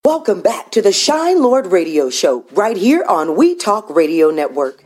Welcome back to the Shine Lord Radio Show right here on We Talk Radio Network.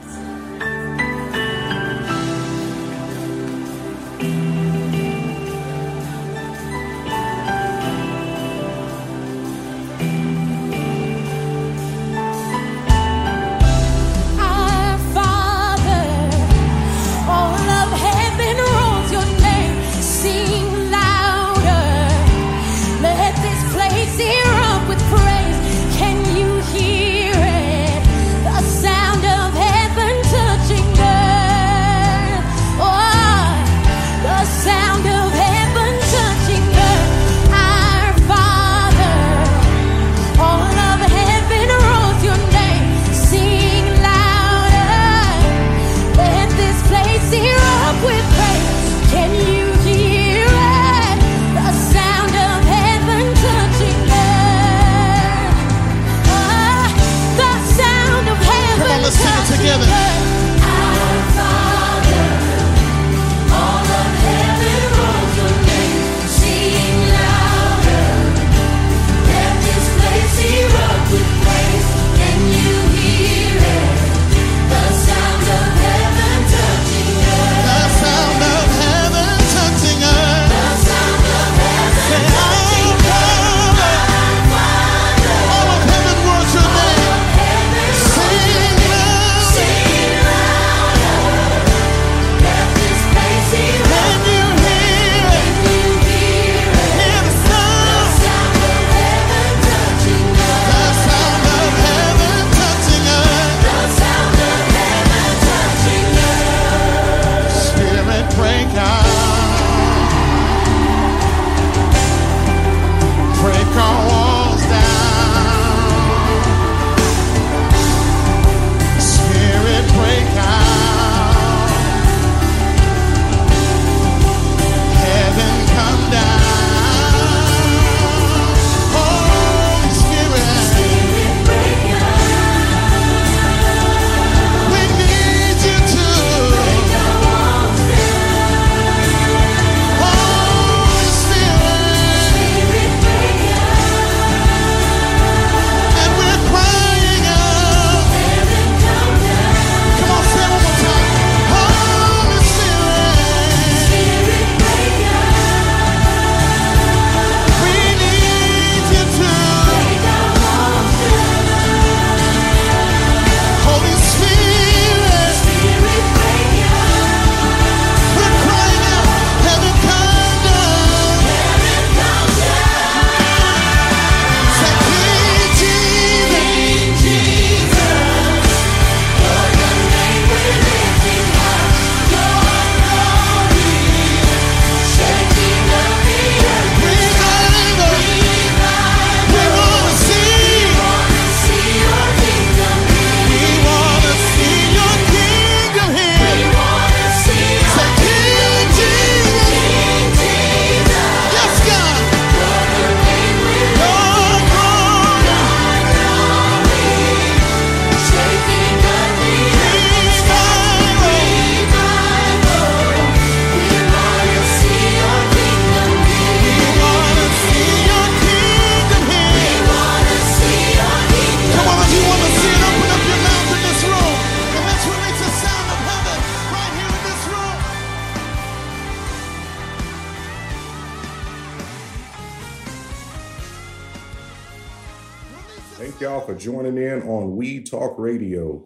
Thank y'all for joining in on We Talk Radio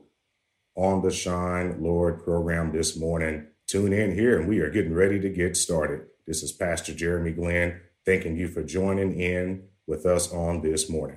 on the Shine Lord program this morning. Tune in here and we are getting ready to get started. This is Pastor Jeremy Glenn, thanking you for joining in with us on this morning.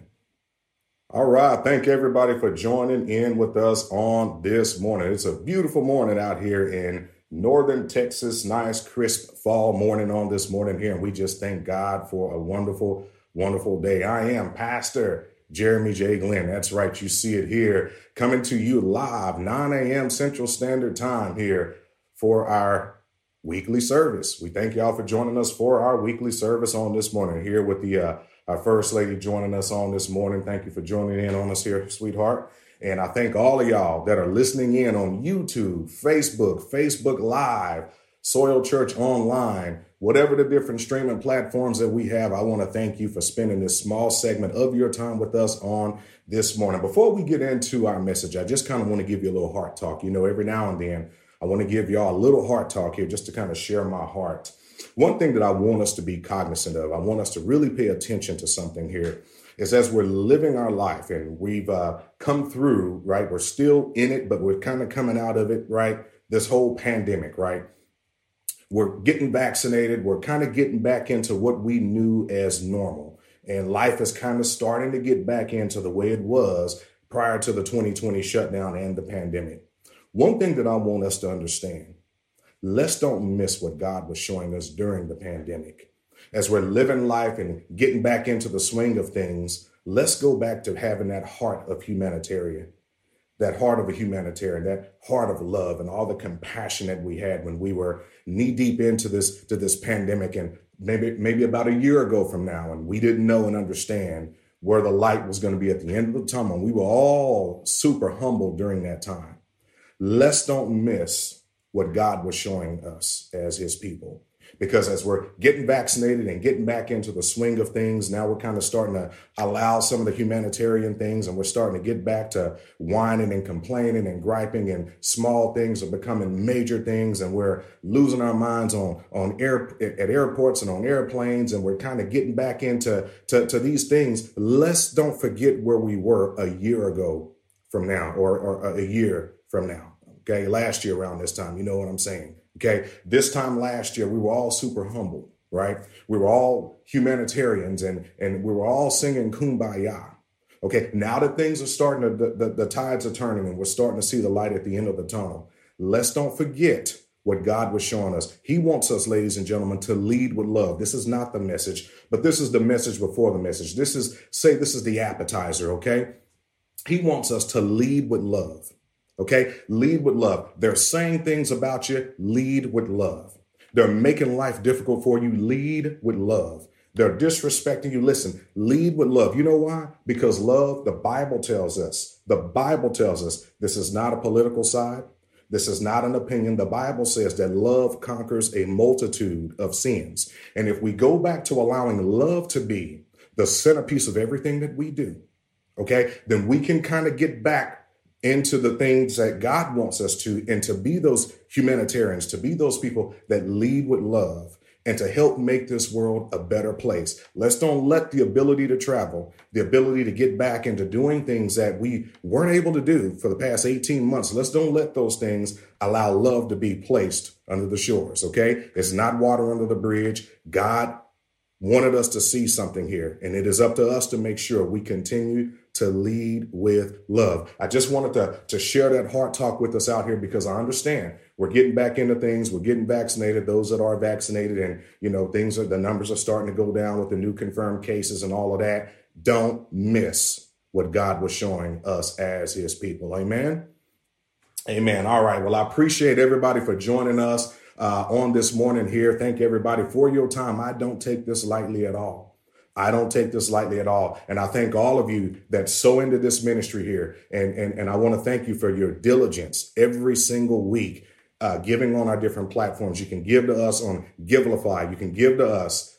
All right. Thank everybody for joining in with us on this morning. It's a beautiful morning out here in northern Texas. Nice, crisp fall morning on this morning here. And we just thank God for a wonderful, wonderful day. I am Pastor Jeremy J. Glenn. That's right. You see it here coming to you live 9 a.m. Central Standard Time here for our weekly service. We thank y'all for joining us for our weekly service on this morning here with the our First Lady joining us on this morning. Thank you for joining in on us here, sweetheart. And I thank all of y'all that are listening in on YouTube, Facebook Live, Soil Church Online, whatever the different streaming platforms that we have, I want to thank you for spending this small segment of your time with us on this morning. Before we get into our message, I just kind of want to give you a little heart talk. You know, every now and then, I want to give y'all a little heart talk here just to kind of share my heart. One thing that I want us to be cognizant of, I want us to really pay attention to something here, is as we're living our life and we've come through, right? We're still in it, but we're kind of coming out of it, right? This whole pandemic, right? We're getting vaccinated. We're kind of getting back into what we knew as normal. And life is kind of starting to get back into the way it was prior to the 2020 shutdown and the pandemic. One thing that I want us to understand, let's don't miss what God was showing us during the pandemic. As we're living life and getting back into the swing of things, let's go back to having that heart of humanitarian, that heart of a humanitarian, that heart of love and all the compassion that we had when we were knee deep into this pandemic. And maybe about a year ago from now, and we didn't know and understand where the light was going to be at the end of the tunnel. We were all super humble during that time. Let's don't miss what God was showing us as his people. Because as we're getting vaccinated and getting back into the swing of things, now we're kind of starting to allow some of the humanitarian things, and we're starting to get back to whining and complaining and griping, and small things are becoming major things, and we're losing our minds at airports and on airplanes, and we're kind of getting back into these things. Let's don't forget where we were a year ago from now, or a year from now. Okay, last year around this time, you know what I'm saying? Okay, this time last year, we were all super humble, right? We were all humanitarians and we were all singing Kumbaya. Okay, now that things are starting to, the tides are turning and we're starting to see the light at the end of the tunnel, let's don't forget what God was showing us. He wants us, ladies and gentlemen, to lead with love. This is not the message, but this is the message before the message. This is the appetizer, okay? He wants us to lead with love. Okay, lead with love. They're saying things about you. Lead with love. They're making life difficult for you. Lead with love. They're disrespecting you. Listen, lead with love. You know why? Because love, the Bible tells us this is not a political side. This is not an opinion. The Bible says that love conquers a multitude of sins. And if we go back to allowing love to be the centerpiece of everything that we do, okay, then we can kind of get back into the things that God wants us to, and to be those humanitarians, to be those people that lead with love and to help make this world a better place. Let's don't let the ability to travel, the ability to get back into doing things that we weren't able to do for the past 18 months. Let's don't let those things allow love to be placed under the shores. Okay. It's not water under the bridge. God wanted us to see something here, and it is up to us to make sure we continue to lead with love. I just wanted to share that heart talk with us out here, because I understand we're getting back into things. We're getting vaccinated, those that are vaccinated, and the numbers are starting to go down with the new confirmed cases and all of that. Don't miss what God was showing us as his people. Amen. Amen. All right. Well, I appreciate everybody for joining us on this morning here. Thank everybody for your time. I don't take this lightly at all. I don't take this lightly at all. And I thank all of you that sow into this ministry here. And I want to thank you for your diligence every single week, giving on our different platforms. You can give to us on Givelify. You can give to us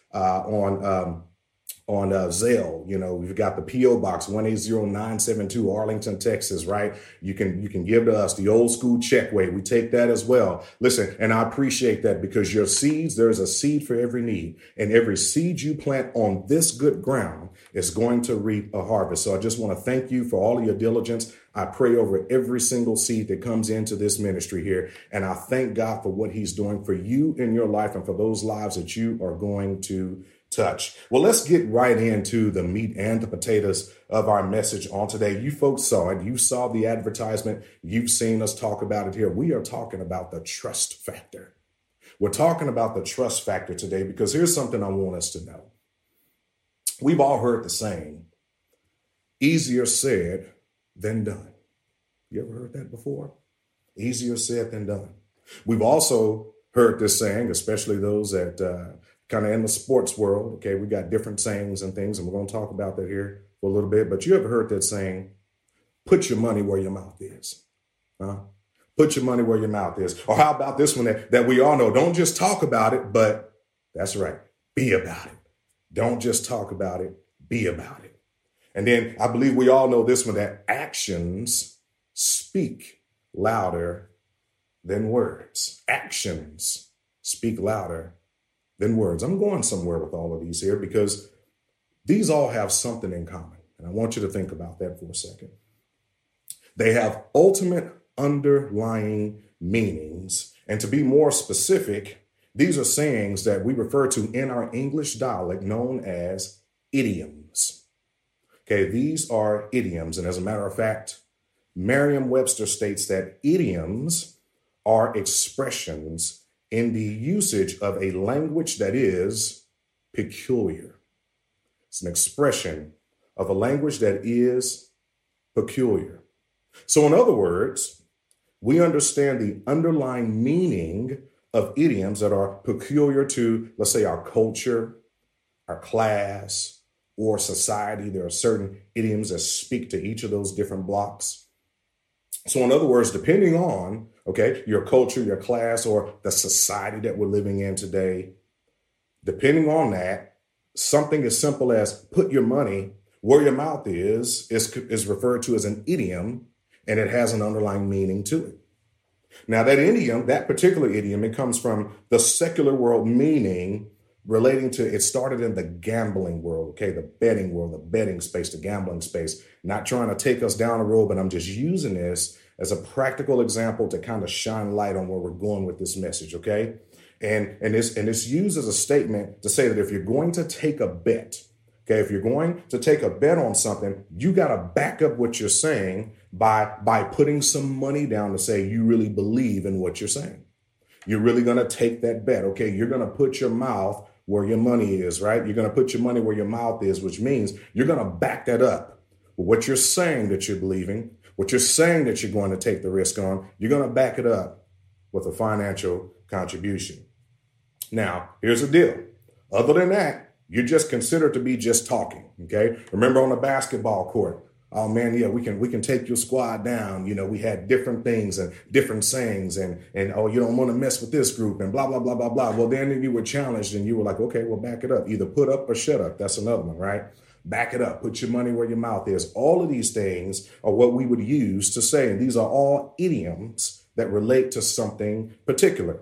on Zelle. We've got the P.O. Box 180972, Arlington, Texas, right? You can give to us the old school check way. We take that as well. Listen, and I appreciate that, because your seeds, there's a seed for every need, and every seed you plant on this good ground is going to reap a harvest. So I just want to thank you for all of your diligence. I pray over every single seed that comes into this ministry here. And I thank God for what he's doing for you in your life and for those lives that you are going to touch. Well, let's get right into the meat and the potatoes of our message on today. You folks saw it. You saw the advertisement. You've seen us talk about it here. We are talking about the trust factor. We're talking about the trust factor today, because here's something I want us to know. We've all heard the saying, easier said than done. You ever heard that before? Easier said than done. We've also heard this saying, especially those that kind of in the sports world. Okay, we got different sayings and things, and we're going to talk about that here for a little bit. But you ever heard that saying, put your money where your mouth is? Put your money where your mouth is. Or how about this one that we all know? Don't just talk about it, but That's right. Be about it. Don't just talk about it. Be about it. And then I believe we all know this one, that actions speak louder than words. Actions speak louder than words. I'm going somewhere with all of these here because these all have something in common. And I want you to think about that for a second. They have ultimate underlying meanings. And to be more specific, these are sayings that we refer to in our English dialect known as idioms. Okay, these are idioms. And as a matter of fact, Merriam-Webster states that idioms are expressions in the usage of a language that is peculiar. It's an expression of a language that is peculiar. So in other words, we understand the underlying meaning of idioms that are peculiar to, let's say, our culture, our class, or society. There are certain idioms that speak to each of those different blocks. So in other words, depending on, okay, your culture, your class, or the society that we're living in today, depending on that, something as simple as put your money where your mouth is referred to as an idiom, and it has an underlying meaning to it. Now, that idiom, that particular idiom, it comes from the secular world, meaning relating to, it started in the gambling world, okay, the betting world, the betting space, the gambling space. Not trying to take us down a road, but I'm just using this as a practical example to kind of shine light on where we're going with this message, okay? And it's used as a statement to say that if you're going to take a bet, okay, if you're going to take a bet on something, you got to back up what you're saying by putting some money down to say you really believe in what you're saying. You're really going to take that bet, okay? You're going to put your mouth where your money is, right? You're going to put your money where your mouth is, which means you're going to back that up with what you're saying that you're believing, what you're saying that you're going to take the risk on. You're going to back it up with a financial contribution. Now, here's the deal. Other than that, you're just considered to be just talking, okay? Remember on the basketball court, oh man, yeah, we can take your squad down. You know, we had different things and different sayings and oh, you don't want to mess with this group and blah, blah, blah, blah, blah. Well, then you were challenged and you were like, okay, well, back it up. Either put up or shut up. That's another one, right? Back it up. Put your money where your mouth is. All of these things are what we would use to say, and these are all idioms that relate to something particular.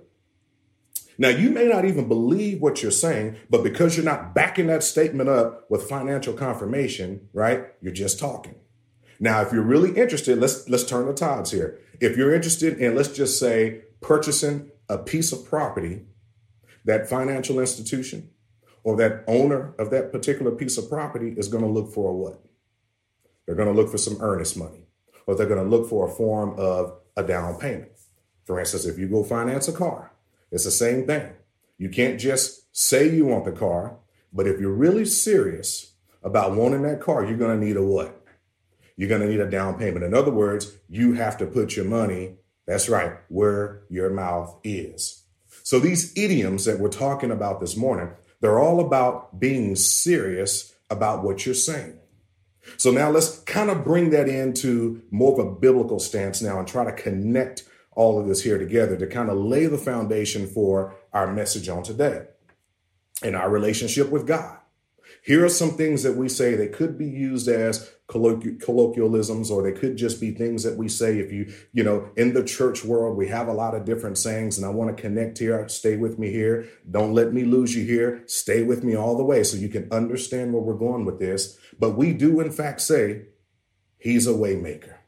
Now, you may not even believe what you're saying, but because you're not backing that statement up with financial confirmation, right, you're just talking. Now, if you're really interested, let's turn the tides here. If you're interested in, let's just say, purchasing a piece of property, that financial institution or that owner of that particular piece of property is going to look for what? They're going to look for some earnest money, or they're going to look for a form of a down payment. For instance, if you go finance a car, it's the same thing. You can't just say you want the car, but if you're really serious about wanting that car, you're going to need a what? You're going to need a down payment. In other words, you have to put your money, that's right, where your mouth is. So these idioms that we're talking about this morning, they're all about being serious about what you're saying. So now let's kind of bring that into more of a biblical stance now and try to connect all of this here together to kind of lay the foundation for our message on today and our relationship with God. Here are some things that we say that could be used as colloquialisms, or they could just be things that we say if you know, in the church world, we have a lot of different sayings, and I want to connect here. Stay with me here. Don't let me lose you here. Stay with me all the way so you can understand where we're going with this. But we do, in fact, say he's a way maker.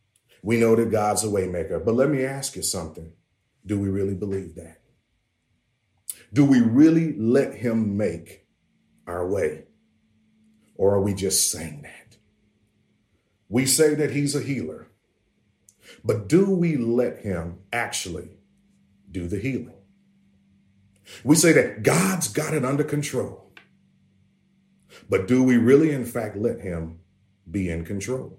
We know that God's a way maker. But let me ask you something. Do we really believe that? Do we really let him make our way? Or are we just saying that? We say that he's a healer, but do we let him actually do the healing? We say that God's got it under control, but do we really, in fact, let him be in control?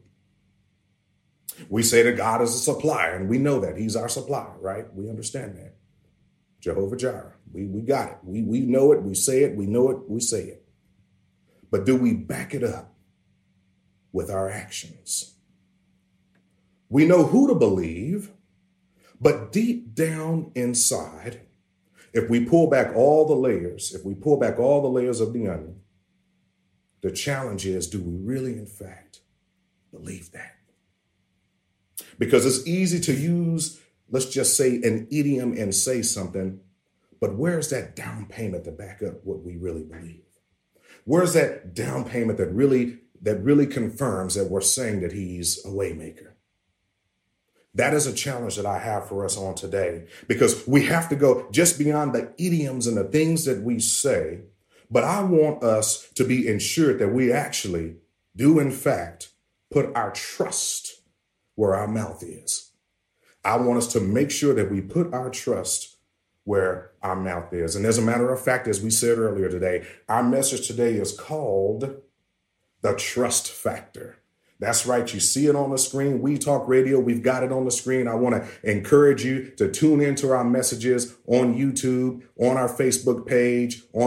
We say that God is a supplier, and we know that he's our supplier, right? We understand that. Jehovah Jireh, we got it. We know it, we say it, we know it, we say it. But do we back it up with our actions? We know who to believe, but deep down inside, If we pull back all the layers, of the onion, the challenge is, do we really, in fact, believe that? Because it's easy to use, let's just say, an idiom and say something, but where's that down payment to back up what we really believe? Where's that down payment that really confirms that we're saying that he's a waymaker? That is a challenge that I have for us on today, because we have to go just beyond the idioms and the things that we say. But I want us to be ensured that we actually do, in fact, put our trust where our mouth is. I want us to make sure that we put our trust where our mouth is. And as a matter of fact, as we said earlier today, our message today is called the trust factor. That's right. You see it on the screen. We Talk Radio. We've got it on the screen. I want to encourage you to tune into our messages on YouTube, on our Facebook page, on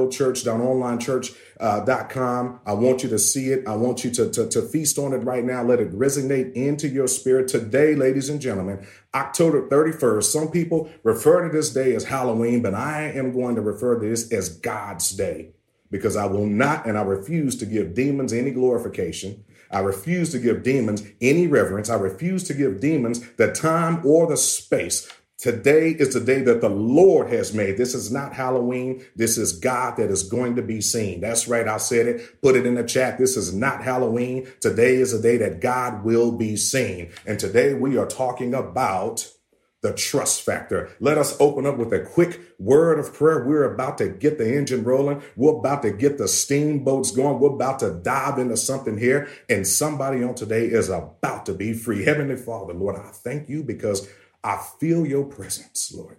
soilchurch.onlinechurch.com. I want you to see it. I want you to feast on it right now. Let it resonate into your spirit today, ladies and gentlemen. October 31st. Some people refer to this day as Halloween, but I am going to refer to this as God's day, because I will not and I refuse to give demons any glorification. I refuse to give demons any reverence. I refuse to give demons the time or the space. Today is the day that the Lord has made. This is not Halloween. This is God that is going to be seen. That's right. I said it. Put it in the chat. This is not Halloween. Today is the day that God will be seen. And today we are talking about the trust factor. Let us open up with a quick word of prayer. We're about to get the engine rolling. We're about to get the steamboats going. We're about to dive into something here, and somebody on today is about to be free. Heavenly Father, Lord, I thank you because I feel your presence, Lord.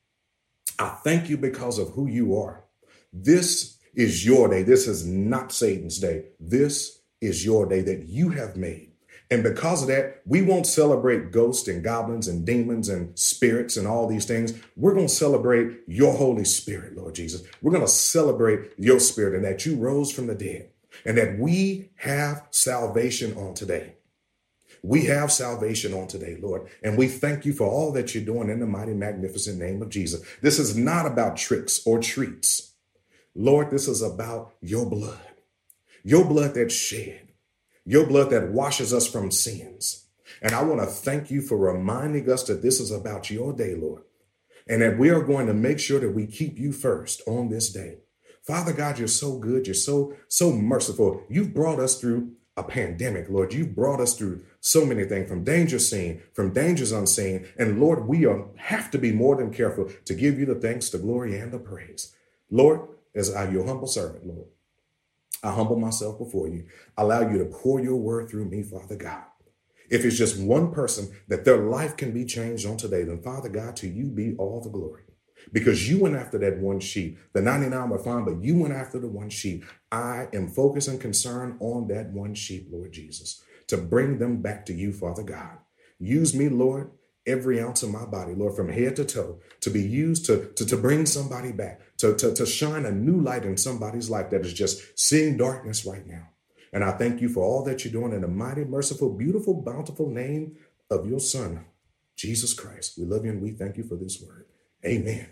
I thank you because of who you are. This is your day. This is not Satan's day. This is your day that you have made. And because of that, we won't celebrate ghosts and goblins and demons and spirits and all these things. We're going to celebrate your Holy Spirit, Lord Jesus. We're going to celebrate your spirit and that you rose from the dead and that we have salvation on today. We have salvation on today, Lord. And we thank you for all that you're doing in the mighty, magnificent name of Jesus. This is not about tricks or treats. Lord, this is about your blood that's shed. Your blood that washes us from sins. And I want to thank you for reminding us that this is about your day, Lord, and that we are going to make sure that we keep you first on this day. Father God, you're so good. You're so merciful. You've brought us through a pandemic, Lord. You've brought us through so many things, from danger seen, from dangers unseen. And Lord, we have to be more than careful to give you the thanks, the glory, and the praise. Lord, as your humble servant, Lord, I humble myself before you. Allow you to pour your word through me, Father God. If it's just one person that their life can be changed on today, then Father God, to you be all the glory. Because you went after that one sheep. The 99 were fine, but you went after the one sheep. I am focused and concerned on that one sheep, Lord Jesus, to bring them back to you, Father God. Use me, Lord, every ounce of my body, Lord, from head to toe, to be used to bring somebody back, to shine a new light in somebody's life that is just seeing darkness right now. And I thank you for all that you're doing in the mighty, merciful, beautiful, bountiful name of your Son, Jesus Christ. We love you and we thank you for this word. Amen.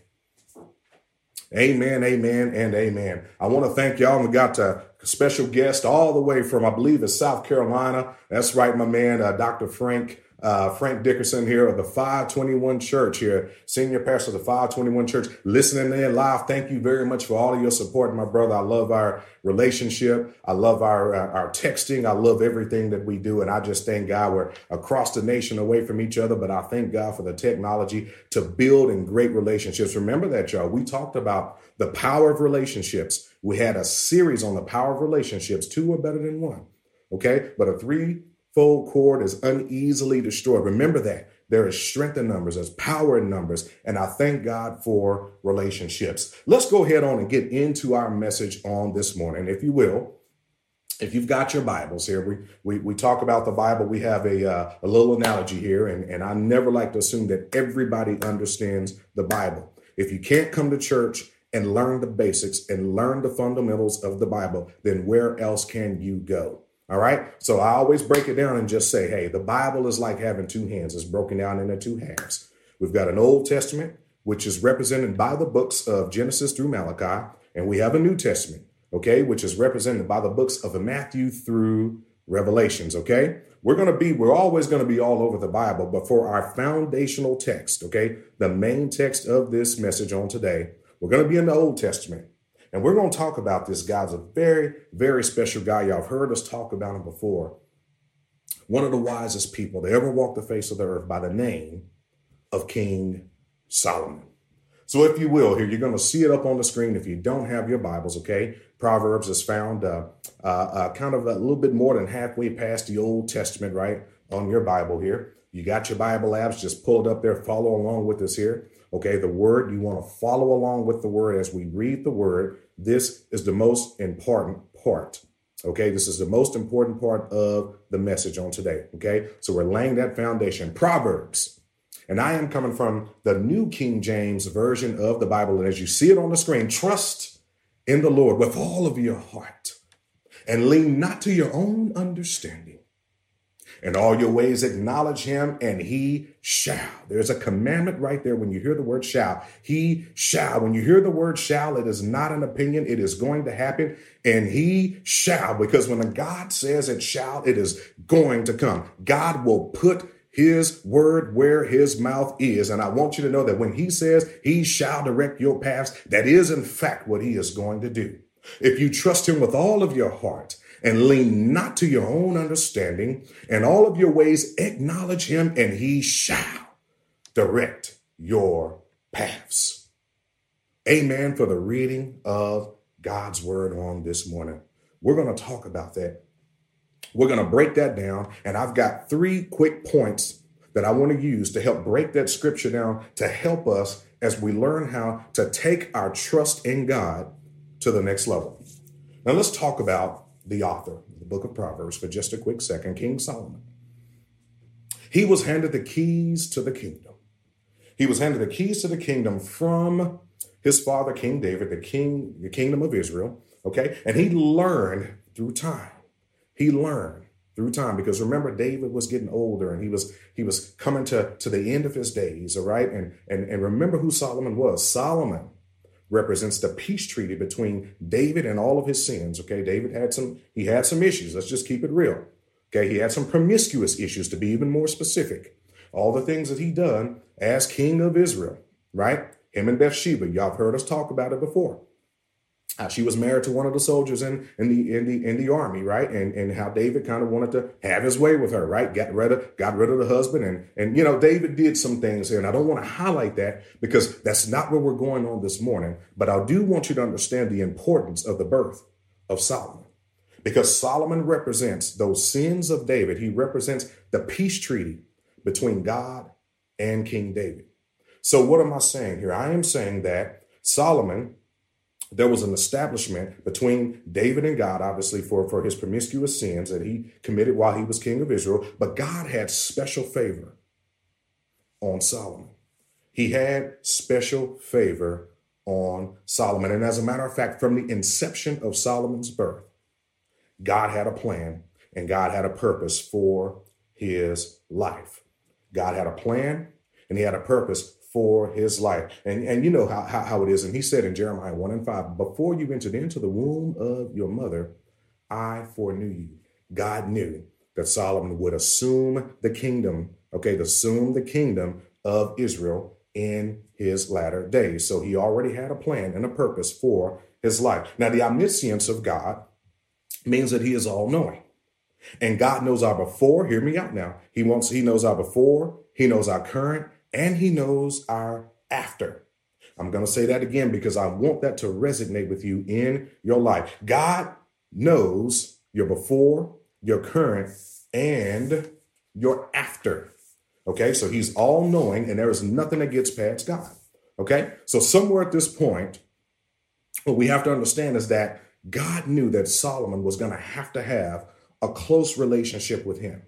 Amen, amen, and amen. I want to thank y'all. We got a special guest all the way from, I believe, it's South Carolina. That's right, my man, Dr. Frank Dickerson here of the 521 Church here, senior pastor of the 521 Church, listening in live. Thank you very much for all of your support, my brother. I love our relationship. I love our texting. I love everything that we do. And I just thank God we're across the nation away from each other. But I thank God for the technology to build in great relationships. Remember that, y'all. We talked about the power of relationships. We had a series on the power of relationships. 2 are better than 1. Okay. But a threefold cord is uneasily destroyed. Remember that. There is strength in numbers. There's power in numbers. And I thank God for relationships. Let's go ahead on and get into our message on this morning. If you will, if you've got your Bibles here, we talk about the Bible. We have a little analogy here. And I never like to assume that everybody understands the Bible. If you can't come to church and learn the basics and learn the fundamentals of the Bible, then where else can you go? All right. So I always break it down and just say, hey, the Bible is like having 2 hands. It's broken down into 2 halves. We've got an Old Testament which is represented by the books of Genesis through Malachi. And we have a New Testament, okay, which is represented by the books of Matthew through Revelations, okay? We're always going to be all over the Bible, but for our foundational text, okay, the main text of this message on today, we're going to be in the Old Testament. And we're going to talk about this guy's a very, very special guy. Y'all have heard us talk about him before. One of the wisest people to ever walk the face of the earth by the name of King Solomon. So if you will, here, you're going to see it up on the screen if you don't have your Bibles, okay? Proverbs is found kind of a little bit more than halfway past the Old Testament, right, on your Bible here. You got your Bible apps, just pull it up there, follow along with us here. Okay, the word, you want to follow along with the word as we read the word. This is the most important part. Okay, this is the most important part of the message on today. Okay, so we're laying that foundation. Proverbs. And I am coming from the New King James Version of the Bible. And as you see it on the screen, trust in the Lord with all of your heart and lean not to your own understanding. In all your ways, acknowledge him and he shall. There's a commandment right there when you hear the word shall. He shall. When you hear the word shall, it is not an opinion. It is going to happen and he shall, because when a God says it shall, it is going to come. God will put his word where his mouth is. And I want you to know that when he says he shall direct your paths, that is in fact what he is going to do. If you trust him with all of your heart and lean not to your own understanding, and all of your ways acknowledge him and he shall direct your paths. Amen for the reading of God's word on this morning. We're going to talk about that. We're going to break that down. And I've got 3 quick points that I want to use to help break that scripture down to help us as we learn how to take our trust in God to the next level. Now let's talk about the author of the book of Proverbs for just a quick second, King Solomon. He was handed the keys to the kingdom. He was handed the keys to the kingdom from his father, King David, the kingdom of Israel. Okay. And he learned through time. Because remember, David was getting older and he was coming to the end of his days. All right. And remember who Solomon was. Solomon represents the peace treaty between David and all of his sins. Okay. David had some issues. Let's just keep it real. Okay. He had some promiscuous issues, to be even more specific. All the things that he done as king of Israel, right? Him and Bathsheba. Y'all have heard us talk about it before. She was married to one of the soldiers in the army, right? And how David kind of wanted to have his way with her, right? Got rid of the husband. And you know, David did some things here. And I don't want to highlight that because that's not where we're going on this morning. But I do want you to understand the importance of the birth of Solomon. Because Solomon represents those sins of David. He represents the peace treaty between God and King David. So what am I saying here? I am saying that Solomon, there was an establishment between David and God, obviously, for his promiscuous sins that he committed while he was king of Israel. But God had special favor on Solomon. He had special favor on Solomon. And as a matter of fact, from the inception of Solomon's birth, God had a plan and God had a purpose for his life. God had a plan and he had a purpose for his life. And you know how it is. And he said in Jeremiah 1:5, before you entered into the womb of your mother, I foreknew you. God knew that Solomon would assume the kingdom, assume the kingdom of Israel in his latter days. So he already had a plan and a purpose for his life. Now, the omniscience of God means that he is all knowing. And God knows our before. Hear me out now. He knows our before, he knows our current, and he knows our after. I'm going to say that again because I want that to resonate with you in your life. God knows your before, your current, and your after. Okay, so he's all knowing and there is nothing that gets past God. Okay, so somewhere at this point, what we have to understand is that God knew that Solomon was going to have a close relationship with him.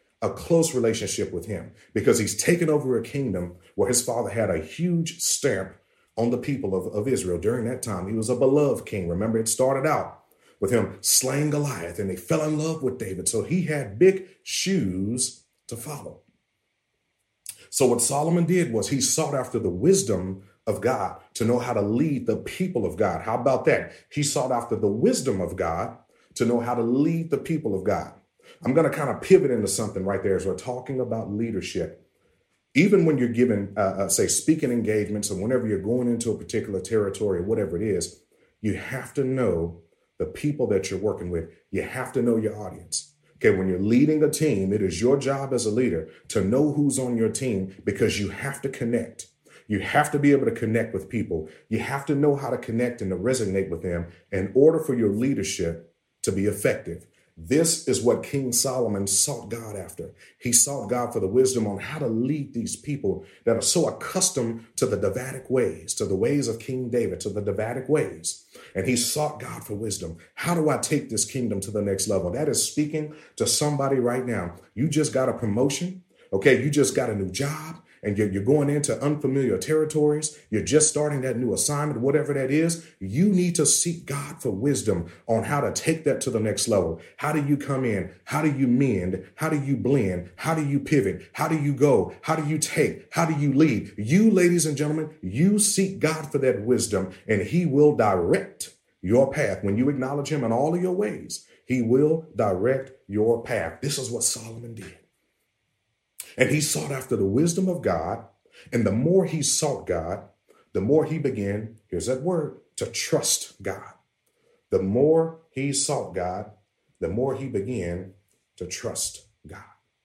Because he's taken over a kingdom where his father had a huge stamp on the people of Israel. During that time, he was a beloved king. Remember, it started out with him slaying Goliath and they fell in love with David. So he had big shoes to follow. So what Solomon did was he sought after the wisdom of God to know how to lead the people of God. How about that? He sought after the wisdom of God to know how to lead the people of God. I'm going to kind of pivot into something right there as we're talking about leadership. Even when you're given, say, speaking engagements, or whenever you're going into a particular territory or whatever it is, you have to know the people that you're working with. You have to know your audience. Okay, when you're leading a team, it is your job as a leader to know who's on your team, because you have to connect. You have to be able to connect with people. You have to know how to connect and to resonate with them in order for your leadership to be effective. This is what King Solomon sought God after. He sought God for the wisdom on how to lead these people that are so accustomed to the Davidic ways, to the ways of King David, to the Davidic ways. And he sought God for wisdom. How do I take this kingdom to the next level? That is speaking to somebody right now. You just got a promotion. Okay, you just got a new job. And you're going into unfamiliar territories. You're just starting that new assignment, whatever that is. You need to seek God for wisdom on how to take that to the next level. How do you come in? How do you mend? How do you blend? How do you pivot? How do you go? How do you take? How do you lead? You, ladies and gentlemen, you seek God for that wisdom, and he will direct your path. When you acknowledge him in all of your ways, he will direct your path. This is what Solomon did. And he sought after the wisdom of God. And the more he sought God, the more he began, here's that word, to trust God. The more he sought God, the more he began to trust God.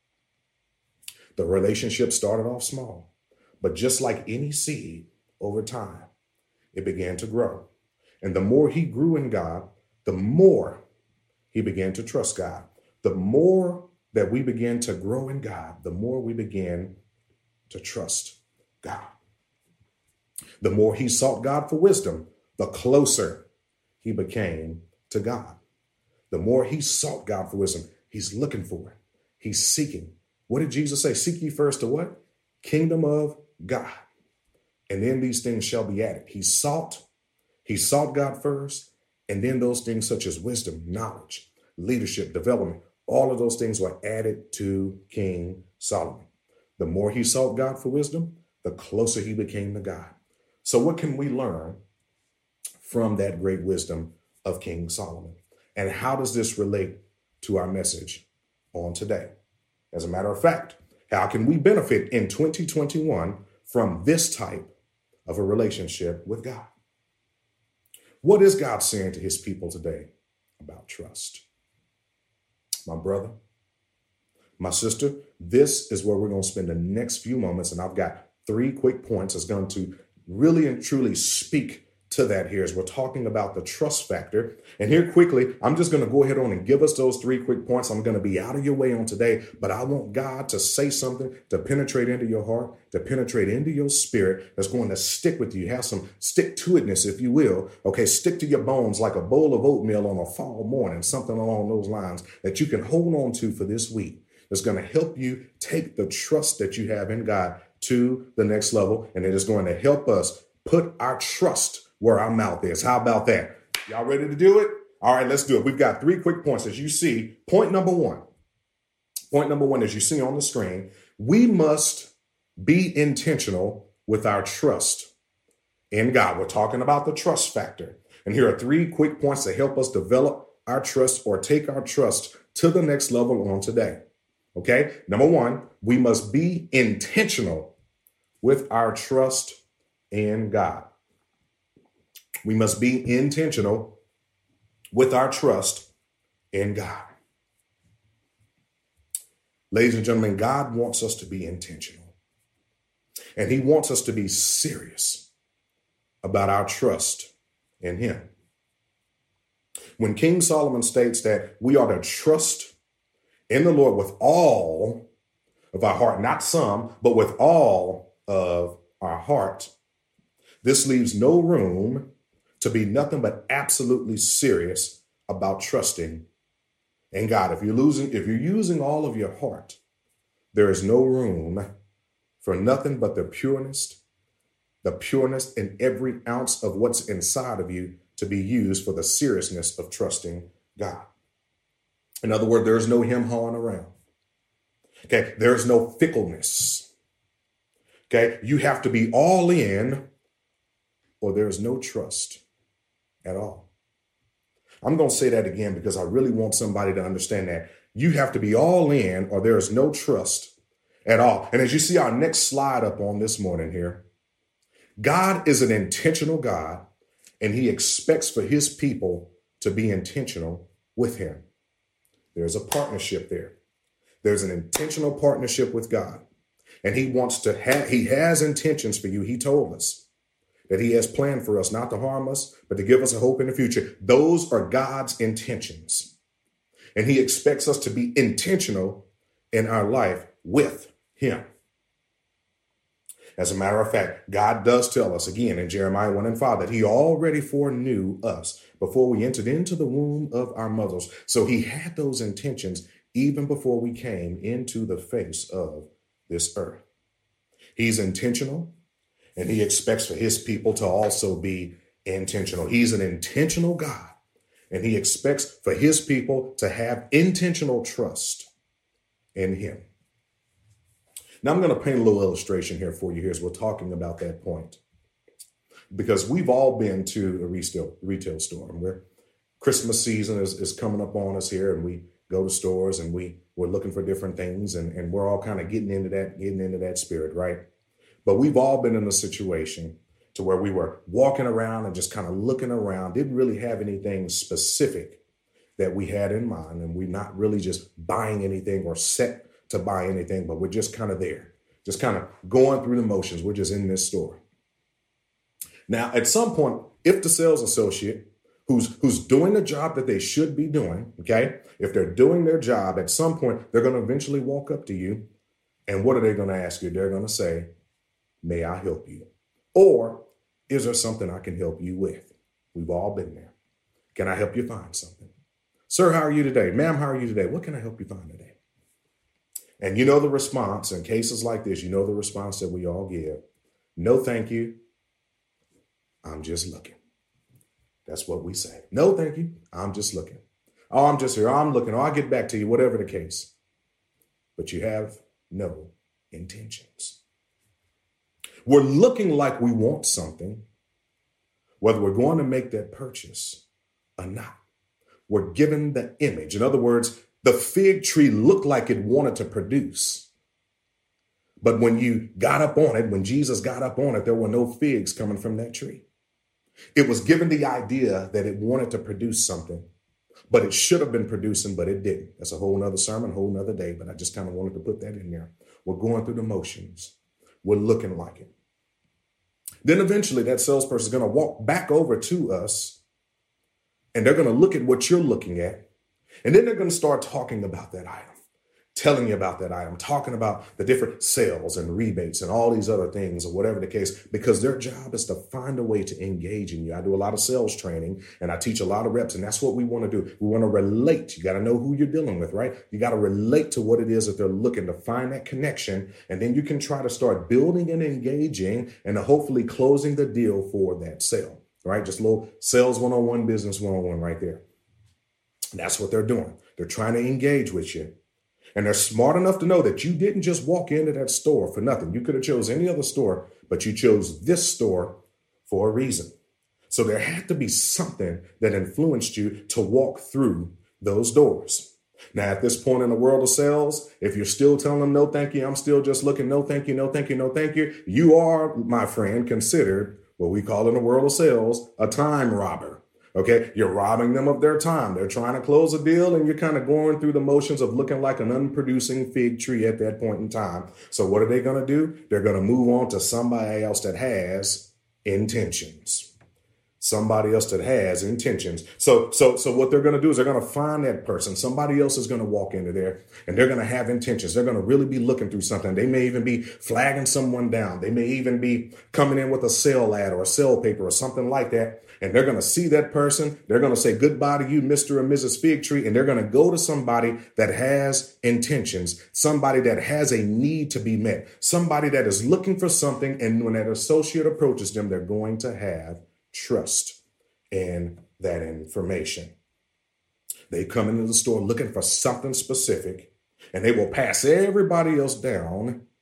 The relationship started off small, but just like any seed, over time, it began to grow. And the more he grew in God, the more he began to trust God. The more that we begin to grow in God, the more we begin to trust God. The more he sought God for wisdom, the closer he became to God. The more he sought God for wisdom, he's looking for it. He's seeking. What did Jesus say? Seek ye first the what? Kingdom of God. And then these things shall be added. He sought God first, and then those things such as wisdom, knowledge, leadership, development, all of those things were added to King Solomon. The more he sought God for wisdom, the closer he became to God. So what can we learn from that great wisdom of King Solomon? And how does this relate to our message on today? As a matter of fact, how can we benefit in 2021 from this type of a relationship with God? What is God saying to his people today about trust? My brother, my sister, this is where we're going to spend the next few moments. And I've got 3 quick points that's going to really and truly speak to that here as we're talking about the trust factor. And here quickly, I'm just going to go ahead on and give us those 3 quick points. I'm going to be out of your way on today, but I want God to say something to penetrate into your heart, to penetrate into your spirit, that's going to stick with you. Have some stick-to-itness, if you will. Okay, stick to your bones like a bowl of oatmeal on a fall morning, something along those lines that you can hold on to for this week. That's going to help you take the trust that you have in God to the next level. And it is going to help us put our trust where our mouth is. How about that? Y'all ready to do it? All right, let's do it. We've got 3 quick points. As you see, point number one, as you see on the screen, we must be intentional with our trust in God. We're talking about the trust factor. And here are 3 quick points to help us develop our trust or take our trust to the next level on today. Okay. Number 1, we must be intentional with our trust in God. We must be intentional with our trust in God. Ladies and gentlemen, God wants us to be intentional. And he wants us to be serious about our trust in him. When King Solomon states that we are to trust in the Lord with all of our heart, not some, but with all of our heart, this leaves no room to be nothing but absolutely serious about trusting in God. If you're using all of your heart, there is no room for nothing but the pureness in every ounce of what's inside of you to be used for the seriousness of trusting God. In other words, there is no hem hawing around. Okay, there is no fickleness. Okay. You have to be all in or there's no trust at all. I'm going to say that again because I really want somebody to understand that. You have to be all in or there is no trust at all. And as you see our next slide up on this morning here, God is an intentional God and he expects for his people to be intentional with him. There's a partnership there. There's an intentional partnership with God. And he wants to he has intentions for you. He told us that he has planned for us not to harm us, but to give us a hope in the future. Those are God's intentions. And he expects us to be intentional in our life with him. As a matter of fact, God does tell us again in Jeremiah 1:5 that he already foreknew us before we entered into the womb of our mothers. So he had those intentions even before we came into the face of this earth. He's intentional and he expects for his people to also be intentional. He's an intentional God and he expects for his people to have intentional trust in him. Now I'm going to paint a little illustration here for you here as we're talking about that point. Because we've all been to a retail store where Christmas season is coming up on us here and we go to stores and we're looking for different things and we're all kind of getting into that spirit, right? But we've all been in a situation to where we were walking around and just kind of looking around, didn't really have anything specific that we had in mind. And we're not really just buying anything or set to buy anything, but we're just kind of there, just kind of going through the motions. We're just in this store. Now, at some point, if the sales associate who's doing the job that they should be doing, okay, if they're doing their job, at some point, they're going to eventually walk up to you. And what are they going to ask you? They're going to say, may I help you? Or is there something I can help you with? We've all been there. Can I help you find something? Sir, how are you today? Ma'am, how are you today? What can I help you find today? And you know the response in cases like this, you know the response that we all give. No, thank you. I'm just looking. That's what we say. No, thank you. I'm just looking. Oh, I'm just here. I'm looking. Oh, I'll get back to you, whatever the case. But you have no intentions. We're looking like we want something, whether we're going to make that purchase or not. We're given the image. In other words, the fig tree looked like it wanted to produce. But when you got up on it, when Jesus got up on it, there were no figs coming from that tree. It was given the idea that it wanted to produce something, but it should have been producing, but it didn't. That's a whole nother sermon, a whole nother day, but I just kind of wanted to put that in there. We're going through the motions. We're looking like it. Then eventually that salesperson is going to walk back over to us and they're going to look at what you're looking at. And then they're going to start talking about that item, telling you about that item, talking about the different sales and rebates and all these other things or whatever the case, because their job is to find a way to engage in you. I do a lot of sales training and I teach a lot of reps, and that's what we want to do. We want to relate. You got to know who you're dealing with, right? You got to relate to what it is that they're looking to find that connection. And then you can try to start building and engaging and hopefully closing the deal for that sale, right? Just a little sales 101, business 101 right there. That's what they're doing. They're trying to engage with you. And they're smart enough to know that you didn't just walk into that store for nothing. You could have chose any other store, but you chose this store for a reason. So there had to be something that influenced you to walk through those doors. Now, at this point in the world of sales, if you're still telling them, no, thank you, I'm still just looking, no, thank you, no, thank you, no, thank you, you are, my friend, considered what we call in the world of sales, a time robber. Okay, you're robbing them of their time. They're trying to close a deal and you're kind of going through the motions of looking like an unproducing fig tree at that point in time. So what are they going to do? They're going to move on to somebody else that has intentions. Somebody else that has intentions. So what they're going to do is they're going to find that person. Somebody else is going to walk into there and they're going to have intentions. They're going to really be looking through something. They may even be flagging someone down. They may even be coming in with a sale ad or a sale paper or something like that. And they're going to see that person. They're going to say goodbye to you, Mr. and Mrs. Fig Tree. And they're going to go to somebody that has intentions, somebody that has a need to be met, somebody that is looking for something. And when that associate approaches them, they're going to have trust in that information. They come into the store looking for something specific, and they will pass everybody else down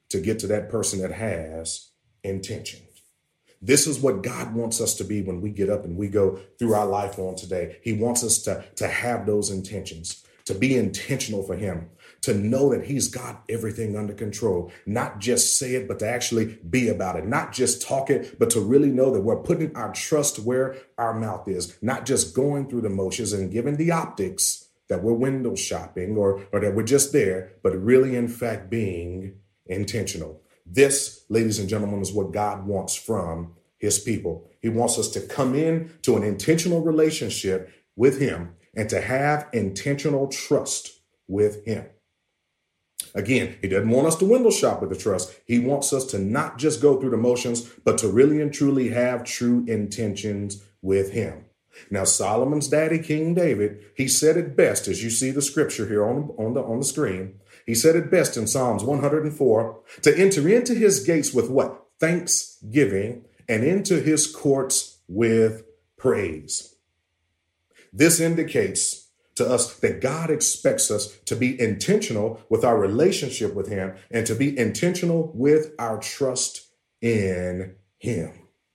to get to that person that has intention. This is what God wants us to be when we get up and we go through our life on today. He wants us to have those intentions, to be intentional for him, to know that he's got everything under control, not just say it, but to actually be about it, not just talk it, but to really know that we're putting our trust where our mouth is, not just going through the motions and giving the optics that we're window shopping or that we're just there, but really, in fact, being intentional. This, ladies and gentlemen, is what God wants from his people. He wants us to come in to an intentional relationship with him and to have intentional trust with him. Again, he doesn't want us to window shop with the trust. He wants us to not just go through the motions, but to really and truly have true intentions with him. Now, Solomon's daddy, King David, he said it best, as you see the scripture here on the screen. He said it best in Psalms 104, to enter into his gates with what? Thanksgiving, and into his courts with praise. This indicates to us that God expects us to be intentional with our relationship with him and to be intentional with our trust in him.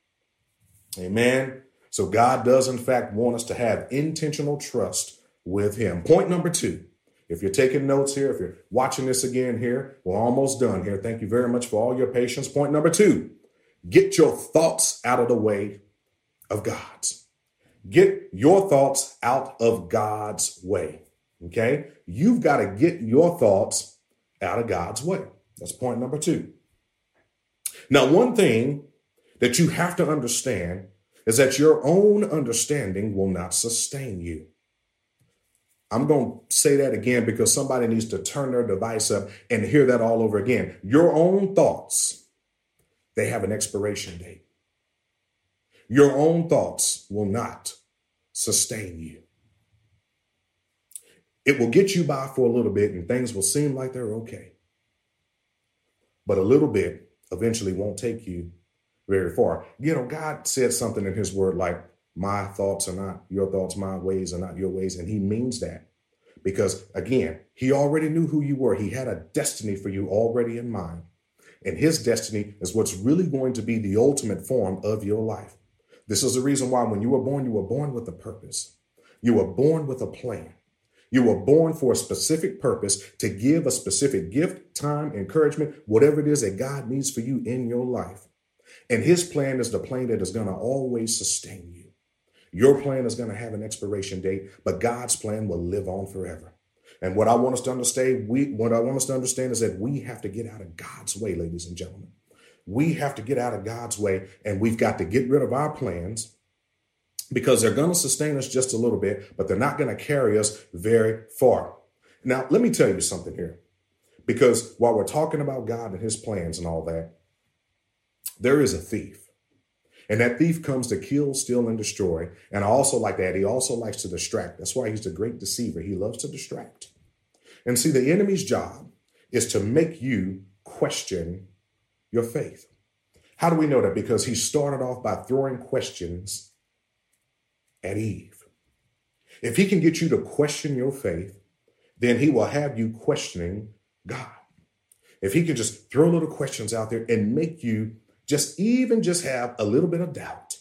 Amen. So God does, in fact, want us to have intentional trust with him. Point number 2. If you're taking notes here, if you're watching this again here, we're almost done here. Thank you very much for all your patience. Point number 2, get your thoughts out of the way of God's. Get your thoughts out of God's way. Okay? You've got to get your thoughts out of God's way. That's point number 2. Now, one thing that you have to understand is that your own understanding will not sustain you. I'm going to say that again because somebody needs to turn their device up and hear that all over again. Your own thoughts, they have an expiration date. Your own thoughts will not sustain you. It will get you by for a little bit and things will seem like they're okay. But a little bit eventually won't take you very far. You know, God said something in his word like, my thoughts are not your thoughts, my ways are not your ways. And he means that because, again, he already knew who you were. He had a destiny for you already in mind. And his destiny is what's really going to be the ultimate form of your life. This is the reason why when you were born with a purpose. You were born with a plan. You were born for a specific purpose to give a specific gift, time, encouragement, whatever it is that God needs for you in your life. And his plan is the plan that is going to always sustain you. Your plan is going to have an expiration date, but God's plan will live on forever. And what I want us to understand, is that we have to get out of God's way, ladies and gentlemen. We have to get out of God's way, and we've got to get rid of our plans because they're going to sustain us just a little bit, but they're not going to carry us very far. Now, let me tell you something here, because while we're talking about God and his plans and all that, there is a thief. And that thief comes to kill, steal, and destroy. And I also like that. He also likes to distract. That's why he's the great deceiver. He loves to distract. And see, the enemy's job is to make you question your faith. How do we know that? Because he started off by throwing questions at Eve. If he can get you to question your faith, then he will have you questioning God. If he can just throw little questions out there and make you just have a little bit of doubt,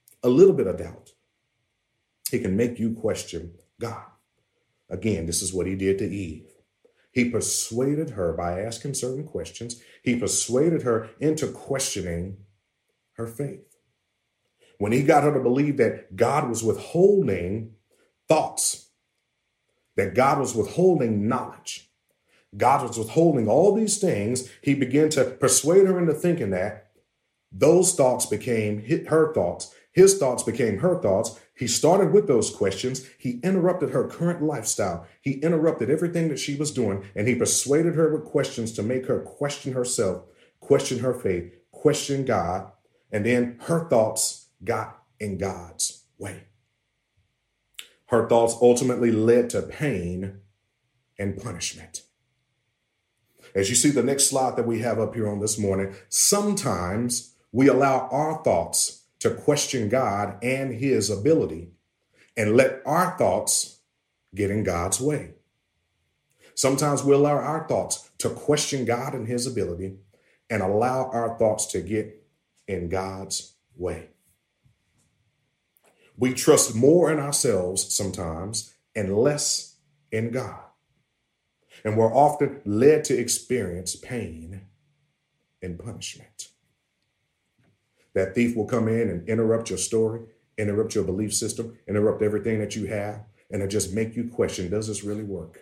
he can make you question God. Again, this is what he did to Eve. He persuaded her by asking certain questions. He persuaded her into questioning her faith. When he got her to believe that God was withholding thoughts, that God was withholding knowledge, God was withholding all these things, he began to persuade her into thinking that those thoughts became her thoughts. His thoughts became her thoughts. He started with those questions. He interrupted her current lifestyle. He interrupted everything that she was doing, and he persuaded her with questions to make her question herself, question her faith, question God, and then her thoughts got in God's way. Her thoughts ultimately led to pain and punishment. As you see the next slide that we have up here on this morning, sometimes we allow our thoughts to question God and his ability and let our thoughts get in God's way. Sometimes we allow our thoughts to question God and his ability and allow our thoughts to get in God's way. We trust more in ourselves sometimes and less in God. And we're often led to experience pain and punishment. That thief will come in and interrupt your story, interrupt your belief system, interrupt everything that you have, and it just make you question, does this really work?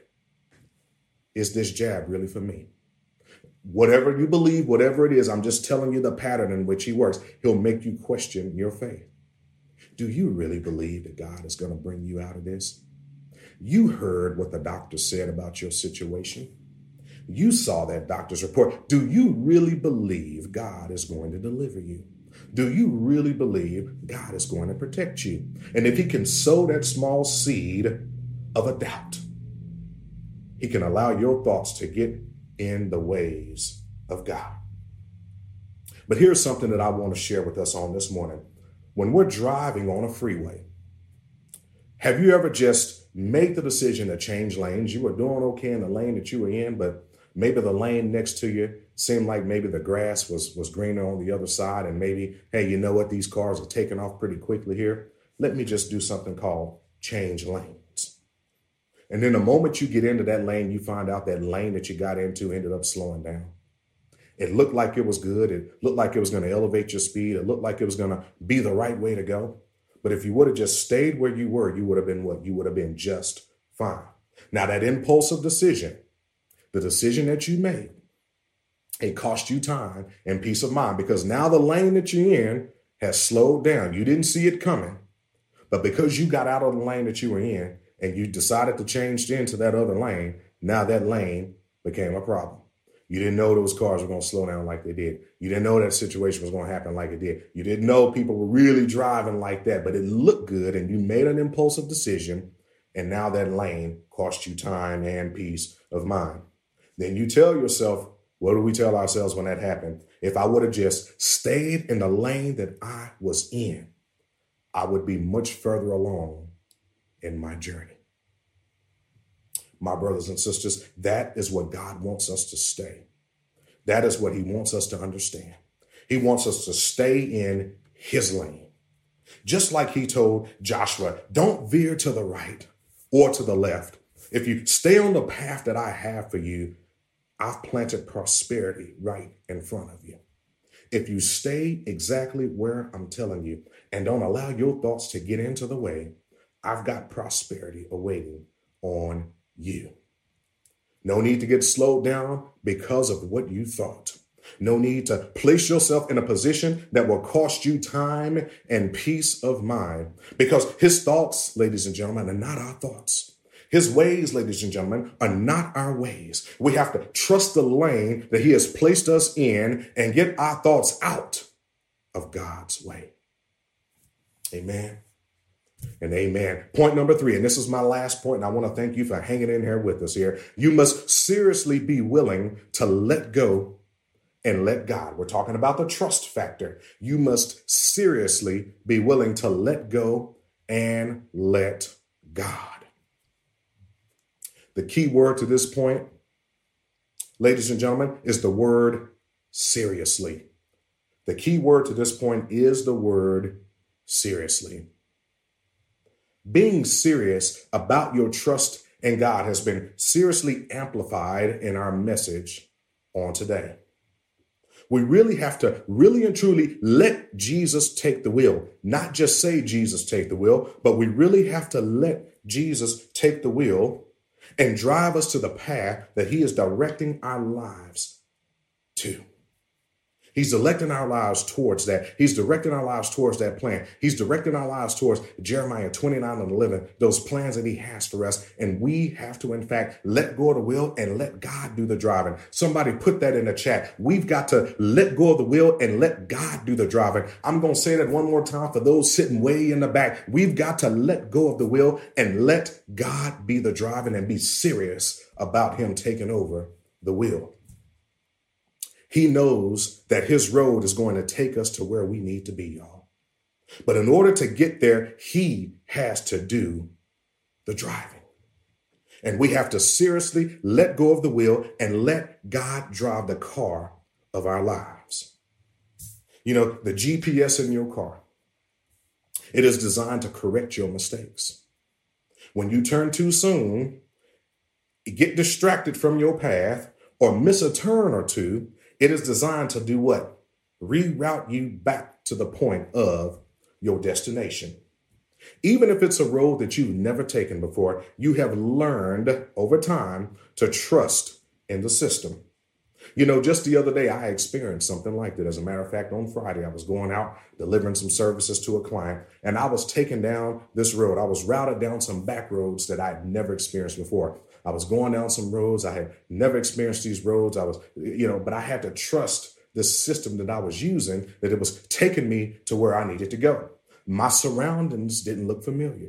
Is this jab really for me? Whatever you believe, whatever it is, I'm just telling you the pattern in which he works. He'll make you question your faith. Do you really believe that God is going to bring you out of this? You heard what the doctor said about your situation. You saw that doctor's report. Do you really believe God is going to deliver you? Do you really believe God is going to protect you? And if he can sow that small seed of a doubt, he can allow your thoughts to get in the ways of God. But here's something that I want to share with us on this morning. When we're driving on a freeway, have you ever just made the decision to change lanes? You were doing okay in the lane that you were in, but maybe the lane next to you seemed like maybe the grass was greener on the other side, and maybe, hey, you know what? These cars are taking off pretty quickly here. Let me just do something called change lanes. And then the moment you get into that lane, you find out that lane that you got into ended up slowing down. It looked like it was good. It looked like it was going to elevate your speed. It looked like it was going to be the right way to go. But if you would have just stayed where you were, you would have been what? You would have been just fine. Now, that impulsive decision, the decision that you made, it cost you time and peace of mind, because now the lane that you're in has slowed down. You didn't see it coming, but because you got out of the lane that you were in and you decided to change into that other lane, now that lane became a problem. You didn't know those cars were going to slow down like they did. You didn't know that situation was going to happen like it did. You didn't know people were really driving like that, but it looked good and you made an impulsive decision, and now that lane cost you time and peace of mind. Then you tell yourself, what do we tell ourselves when that happened? If I would have just stayed in the lane that I was in, I would be much further along in my journey. My brothers and sisters, that is what God wants us to stay. That is what he wants us to understand. He wants us to stay in his lane. Just like he told Joshua, don't veer to the right or to the left. If you stay on the path that I have for you, I've planted prosperity right in front of you. If you stay exactly where I'm telling you and don't allow your thoughts to get into the way, I've got prosperity awaiting on you. No need to get slowed down because of what you thought. No need to place yourself in a position that will cost you time and peace of mind, because his thoughts, ladies and gentlemen, are not our thoughts. His ways, ladies and gentlemen, are not our ways. We have to trust the lane that he has placed us in and get our thoughts out of God's way. Amen. And amen. Point number 3, and this is my last point, and I want to thank you for hanging in here with us here. You must seriously be willing to let go and let God. We're talking about the trust factor. You must seriously be willing to let go and let God. The key word to this point, ladies and gentlemen, is the word seriously. The key word to this point is the word seriously. Being serious about your trust in God has been seriously amplified in our message on today. We really have to really and truly let Jesus take the wheel, not just say Jesus take the wheel, but we really have to let Jesus take the wheel and drive us to the path that he is directing our lives to. He's directing our lives towards that. He's directing our lives towards that plan. He's directing our lives towards Jeremiah 29:11, those plans that he has for us. And we have to, in fact, let go of the wheel and let God do the driving. Somebody put that in the chat. We've got to let go of the wheel and let God do the driving. I'm going to say that one more time for those sitting way in the back. We've got to let go of the wheel and let God be the driving and be serious about him taking over the wheel. He knows that his road is going to take us to where we need to be, y'all. But in order to get there, he has to do the driving. And we have to seriously let go of the wheel and let God drive the car of our lives. You know, the GPS in your car, it is designed to correct your mistakes. When you turn too soon, get distracted from your path, or miss a turn or two, it is designed to do what? Reroute you back to the point of your destination. Even if it's a road that you've never taken before, you have learned over time to trust in the system. You know, just the other day, I experienced something like that. As a matter of fact, on Friday, I was going out delivering some services to a client, and I was taken down this road. I was routed down some back roads that I'd never experienced before. I was going down some roads. I had never experienced these roads. But I had to trust this system that I was using, that it was taking me to where I needed to go. My surroundings didn't look familiar.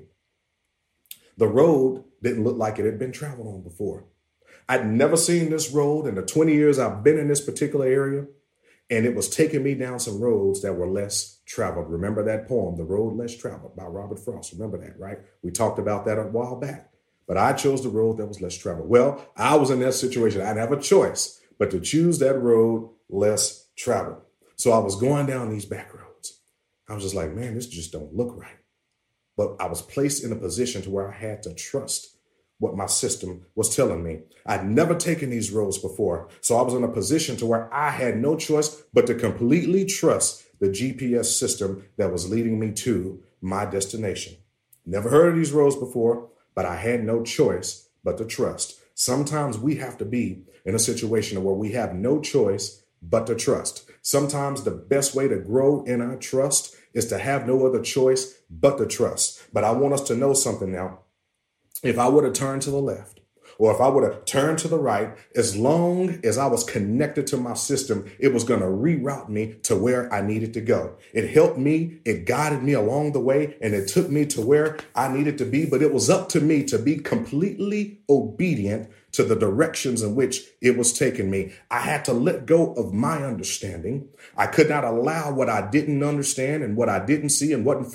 The road didn't look like it had been traveled on before. I'd never seen this road in the 20 years I've been in this particular area, and it was taking me down some roads that were less traveled. Remember that poem, The Road Less Traveled by Robert Frost? Remember that, right? We talked about that a while back, but I chose the road that was less traveled. Well, I was in that situation. I didn't have a choice but to choose that road less traveled. So I was going down these back roads. I was just like, man, this just don't look right. But I was placed in a position to where I had to trust what my system was telling me. I'd never taken these roads before. So I was in a position to where I had no choice but to completely trust the GPS system that was leading me to my destination. Never heard of these roads before, but I had no choice but to trust. Sometimes we have to be in a situation where we have no choice but to trust. Sometimes the best way to grow in our trust is to have no other choice but to trust. But I want us to know something now. If I would have turned to the left, or if I would have turned to the right, as long as I was connected to my system, it was going to reroute me to where I needed to go. It helped me, it guided me along the way, and it took me to where I needed to be. But it was up to me to be completely obedient to the directions in which it was taking me. I had to let go of my understanding. I could not allow what I didn't understand and what I didn't see and what wasn't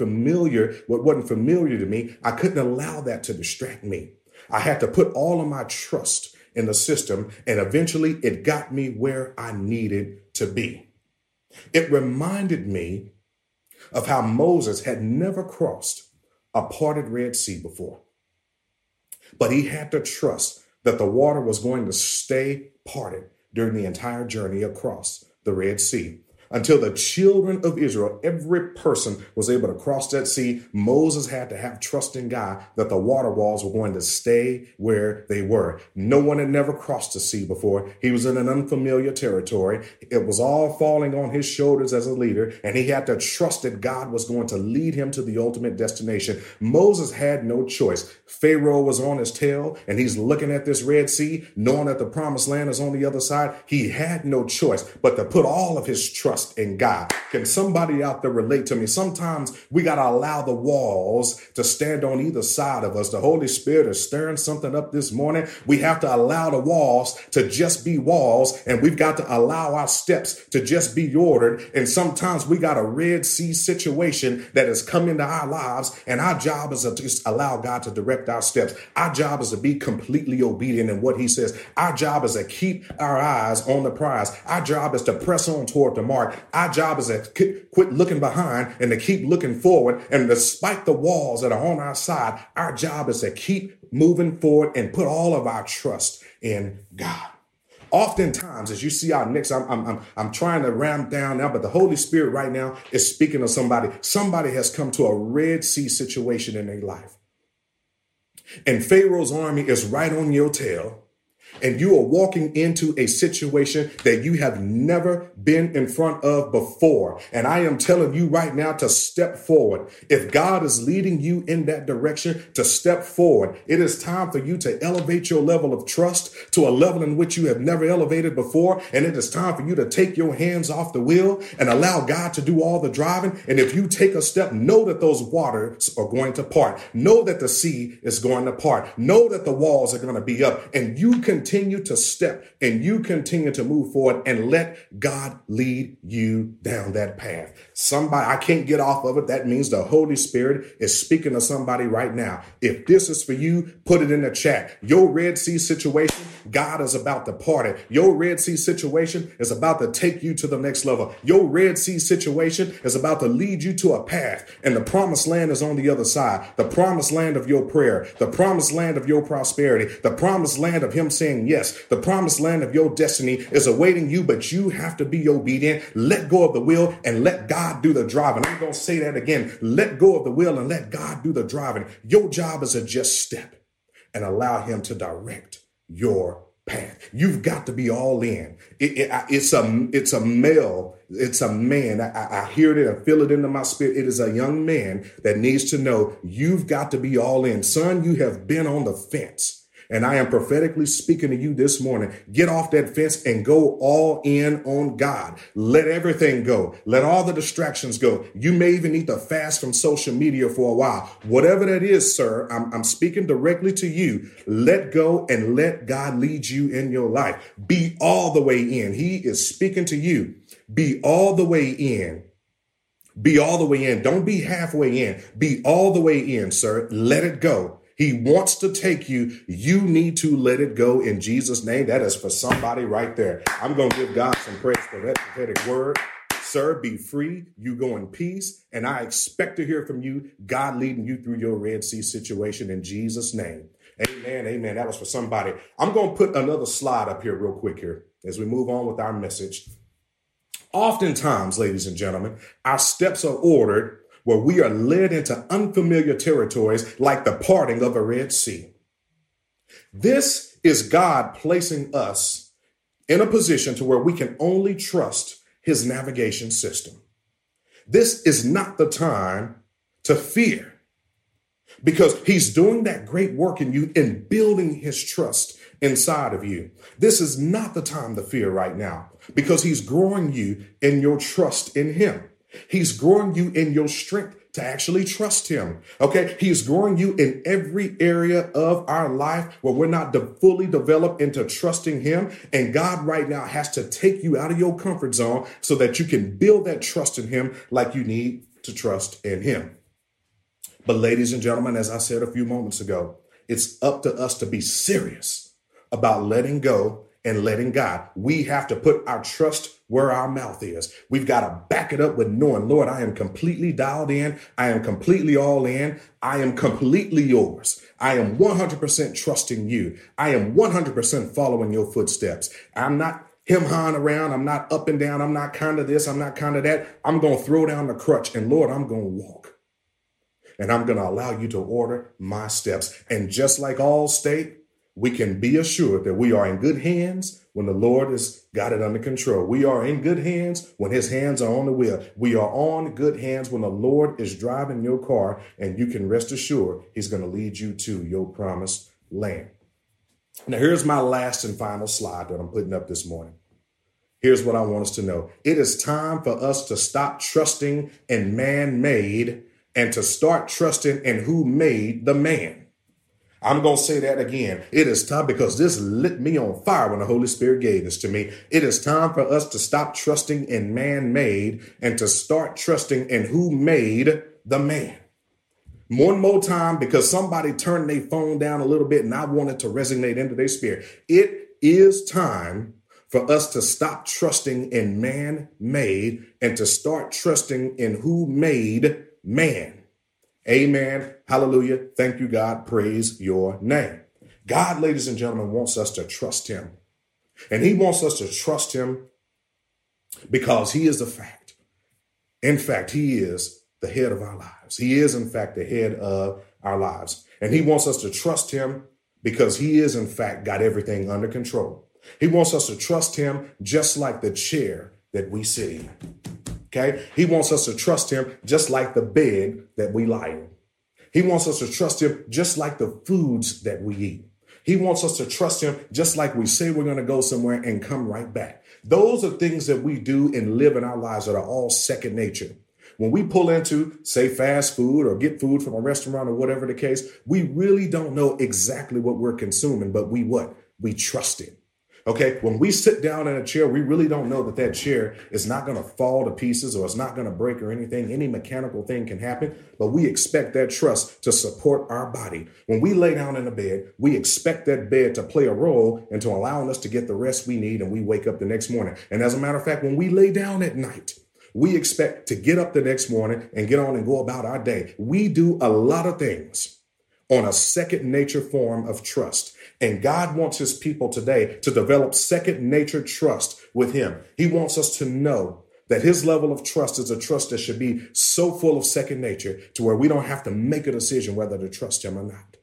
familiar to me. I couldn't allow that to distract me. I had to put all of my trust in the system, and eventually it got me where I needed to be. It reminded me of how Moses had never crossed a parted Red Sea before, but he had to trust that the water was going to stay parted during the entire journey across the Red Sea. Until the children of Israel, every person was able to cross that sea, Moses had to have trust in God that the water walls were going to stay where they were. No one had never crossed the sea before. He was in an unfamiliar territory. It was all falling on his shoulders as a leader, and he had to trust that God was going to lead him to the ultimate destination. Moses had no choice. Pharaoh was on his tail, and he's looking at this Red Sea, knowing that the promised land is on the other side. He had no choice but to put all of his trust in God. Can somebody out there relate to me? Sometimes we got to allow the walls to stand on either side of us. The Holy Spirit is stirring something up this morning. We have to allow the walls to just be walls, and we've got to allow our steps to just be ordered. And sometimes we got a Red Sea situation that has come into our lives, and our job is to just allow God to direct our steps. Our job is to be completely obedient in what he says. Our job is to keep our eyes on the prize. Our job is to press on toward the mark. Our job is to quit looking behind and to keep looking forward. And despite the walls that are on our side, our job is to keep moving forward and put all of our trust in God. Oftentimes, as you see our next, I'm trying to ram down now, but the Holy Spirit right now is speaking to somebody. Somebody has come to a Red Sea situation in their life. And Pharaoh's army is right on your tail. And you are walking into a situation that you have never been in front of before. And I am telling you right now to step forward. If God is leading you in that direction, to step forward. It is time for you to elevate your level of trust to a level in which you have never elevated before. And it is time for you to take your hands off the wheel and allow God to do all the driving. And if you take a step, know that those waters are going to part. Know that the sea is going to part. Know that the walls are going to be up. And you continue continue to step and you continue to move forward and let God lead you down that path. Somebody, I can't get off of it. That means the Holy Spirit is speaking to somebody right now. If this is for you, put it in the chat. Your Red Sea situation, God is about to part it. Your Red Sea situation is about to take you to the next level. Your Red Sea situation is about to lead you to a path, and the promised land is on the other side. The promised land of your prayer, the promised land of your prosperity, the promised land of him saying yes, the promised land of your destiny is awaiting you, but you have to be obedient. Let go of the wheel and let God do the driving. I'm going to say that again. Let go of the wheel and let God do the driving. Your job is to just step and allow him to direct your path. You've got to be all in. It's a man. I hear it and feel it into my spirit. It is a young man that needs to know you've got to be all in. Son, you have been on the fence. And I am prophetically speaking to you this morning. Get off that fence and go all in on God. Let everything go. Let all the distractions go. You may even need to fast from social media for a while. Whatever that is, sir, I'm speaking directly to you. Let go and let God lead you in your life. Be all the way in. He is speaking to you. Be all the way in. Be all the way in. Don't be halfway in. Be all the way in, sir. Let it go. He wants to take you. You need to let it go in Jesus' name. That is for somebody right there. I'm going to give God some praise for that prophetic word. Sir, be free. You go in peace. And I expect to hear from you, God leading you through your Red Sea situation in Jesus' name. Amen. Amen. That was for somebody. I'm going to put another slide up here real quick here as we move on with our message. Oftentimes, ladies and gentlemen, our steps are ordered where we are led into unfamiliar territories like the parting of a Red Sea. This is God placing us in a position to where we can only trust his navigation system. This is not the time to fear because he's doing that great work in you in building his trust inside of you. This is not the time to fear right now because he's growing you in your trust in him. He's growing you in your strength to actually trust him. Okay. He's growing you in every area of our life where we're not fully developed into trusting him. And God right now has to take you out of your comfort zone so that you can build that trust in him like you need to trust in him. But ladies and gentlemen, as I said a few moments ago, it's up to us to be serious about letting go and letting God. We have to put our trust where our mouth is. We've got to back it up with knowing, Lord, I am completely dialed in. I am completely all in. I am completely yours. I am 100% trusting you. I am 100% following your footsteps. I'm not him-hawing around. I'm not up and down. I'm not kind of this. I'm not kind of that. I'm going to throw down the crutch and Lord, I'm going to walk. And I'm going to allow you to order my steps. And just like Allstate, we can be assured that we are in good hands when the Lord has got it under control. We are in good hands when his hands are on the wheel. We are on good hands when the Lord is driving your car, and you can rest assured he's going to lead you to your promised land. Now, here's my last and final slide that I'm putting up this morning. Here's what I want us to know. It is time for us to stop trusting in man-made and to start trusting in who made the man. I'm going to say that again. It is time, because this lit me on fire when the Holy Spirit gave this to me. It is time for us to stop trusting in man-made and to start trusting in who made the man. One more time, because somebody turned their phone down a little bit and I wanted to resonate into their spirit. It is time for us to stop trusting in man-made and to start trusting in who made man. Amen. Hallelujah. Thank you, God. Praise your name. God, ladies and gentlemen, wants us to trust him. And he wants us to trust him because he is the fact. In fact, he is the head of our lives. He is, in fact, the head of our lives. And he wants us to trust him because he is, in fact, got everything under control. He wants us to trust him just like the chair that we sit in. Okay. He wants us to trust him just like the bed that we lie in. He wants us to trust him just like the foods that we eat. He wants us to trust him just like we say we're going to go somewhere and come right back. Those are things that we do and live in our lives that are all second nature. When we pull into, say, fast food or get food from a restaurant or whatever the case, we really don't know exactly what we're consuming, but we what? we trust it. Okay, when we sit down in a chair, we really don't know that that chair is not going to fall to pieces or it's not going to break or anything. Any mechanical thing can happen, but we expect that trust to support our body. When we lay down in the bed, we expect that bed to play a role into allowing us to get the rest we need and we wake up the next morning. And as a matter of fact, when we lay down at night, we expect to get up the next morning and get on and go about our day. We do a lot of things on a second nature form of trust. And God wants his people today to develop second nature trust with him. He wants us to know that his level of trust is a trust that should be so full of second nature to where we don't have to make a decision whether to trust him or not.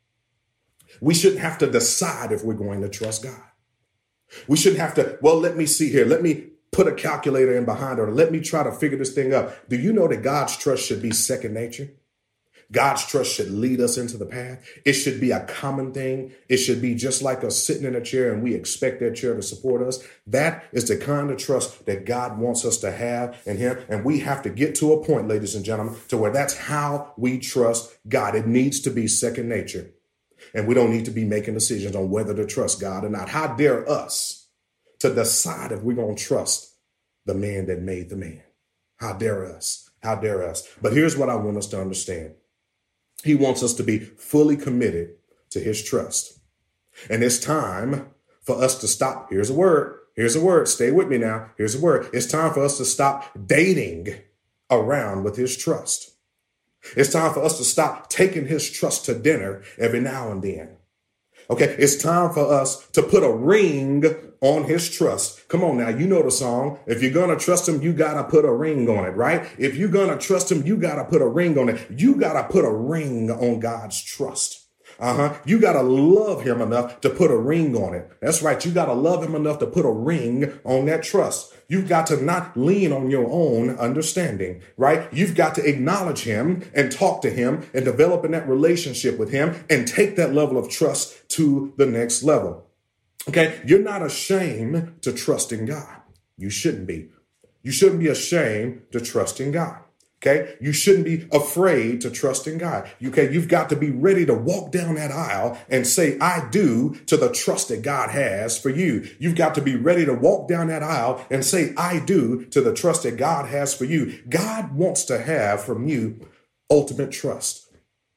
We shouldn't have to decide if we're going to trust God. We shouldn't have to, well, let me see here. Let me put a calculator in behind it, or let me try to figure this thing out. Do you know that God's trust should be second nature? God's trust should lead us into the path. It should be a common thing. It should be just like us sitting in a chair and we expect that chair to support us. That is the kind of trust that God wants us to have in him. And we have to get to a point, ladies and gentlemen, to where that's how we trust God. It needs to be second nature. And we don't need to be making decisions on whether to trust God or not. How dare us to decide if we're going to trust the man that made the man? How dare us? How dare us? But here's what I want us to understand. He wants us to be fully committed to his trust. And it's time for us to stop. Here's a word. Here's a word. Stay with me now. Here's a word. It's time for us to stop dating around with his trust. It's time for us to stop taking his trust to dinner every now and then. Okay, it's time for us to put a ring on his trust. Come on now, you know the song. If you're going to trust him, you got to put a ring on it, right? If you're going to trust him, you got to put a ring on it. You got to put a ring on God's trust. You got to love him enough to put a ring on it. That's right. You got to love him enough to put a ring on that trust. You've got to not lean on your own understanding, right? You've got to acknowledge him and talk to him and develop in that relationship with him and take that level of trust to the next level. Okay. You're not ashamed to trust in God. You shouldn't be. You shouldn't be ashamed to trust in God. Okay, you shouldn't be afraid to trust in God. You've got to be ready to walk down that aisle and say, I do to the trust that God has for you. You've got to be ready to walk down that aisle and say, I do to the trust that God has for you. God wants to have from you ultimate trust,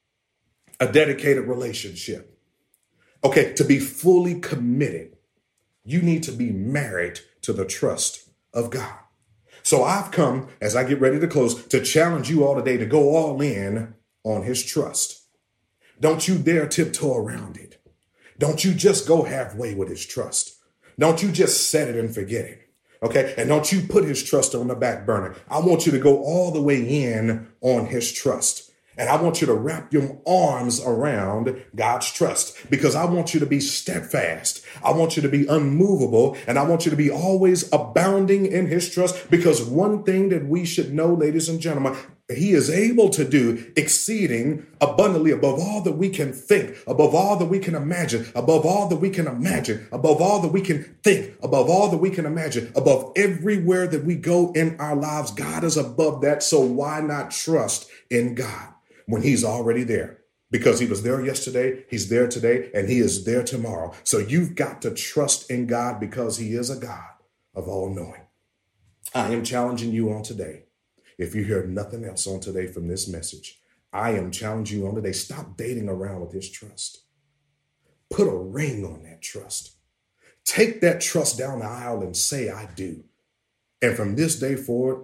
a dedicated relationship. Okay, to be fully committed, you need to be married to the trust of God. So I've come, as I get ready to close, to challenge you all today to go all in on his trust. Don't you dare tiptoe around it. Don't you just go halfway with his trust. Don't you just set it and forget it. Okay. And don't you put his trust on the back burner. I want you to go all the way in on his trust. And I want you to wrap your arms around God's trust, because I want you to be steadfast. I want you to be unmovable, and I want you to be always abounding in his trust, because one thing that we should know, ladies and gentlemen, he is able to do exceeding abundantly above all that we can think, above all that we can imagine, above all that we can imagine, above all that we can think, above all that we can imagine, above everywhere that we go in our lives. God is above that. So why not trust in God when he's already there? Because he was there yesterday, he's there today, and he is there tomorrow. So you've got to trust in God, because he is a God of all knowing. I am challenging you on today. If you hear nothing else on today from this message, I am challenging you on today. Stop dating around with his trust. Put a ring on that trust. Take that trust down the aisle and say, I do. And from this day forward,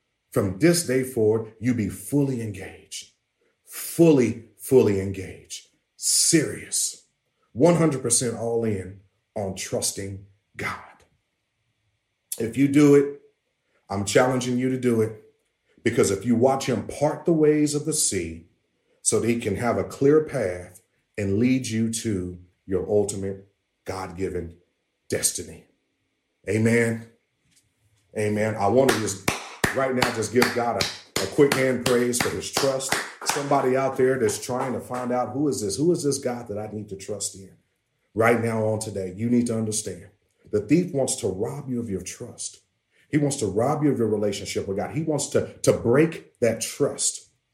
you be fully engaged. Fully engaged, serious, 100% all in on trusting God. If you do it, I'm challenging you to do it, because if you watch him part the waves of the sea so that he can have a clear path and lead you to your ultimate God-given destiny. Amen. Amen. I want to just right now just give God a quick hand praise for his trust. Somebody out there that's trying to find out, who is this God that I need to trust in? Right now on today, you need to understand the thief wants to rob you of your trust. He wants to rob you of your relationship with God. He wants to break that trust.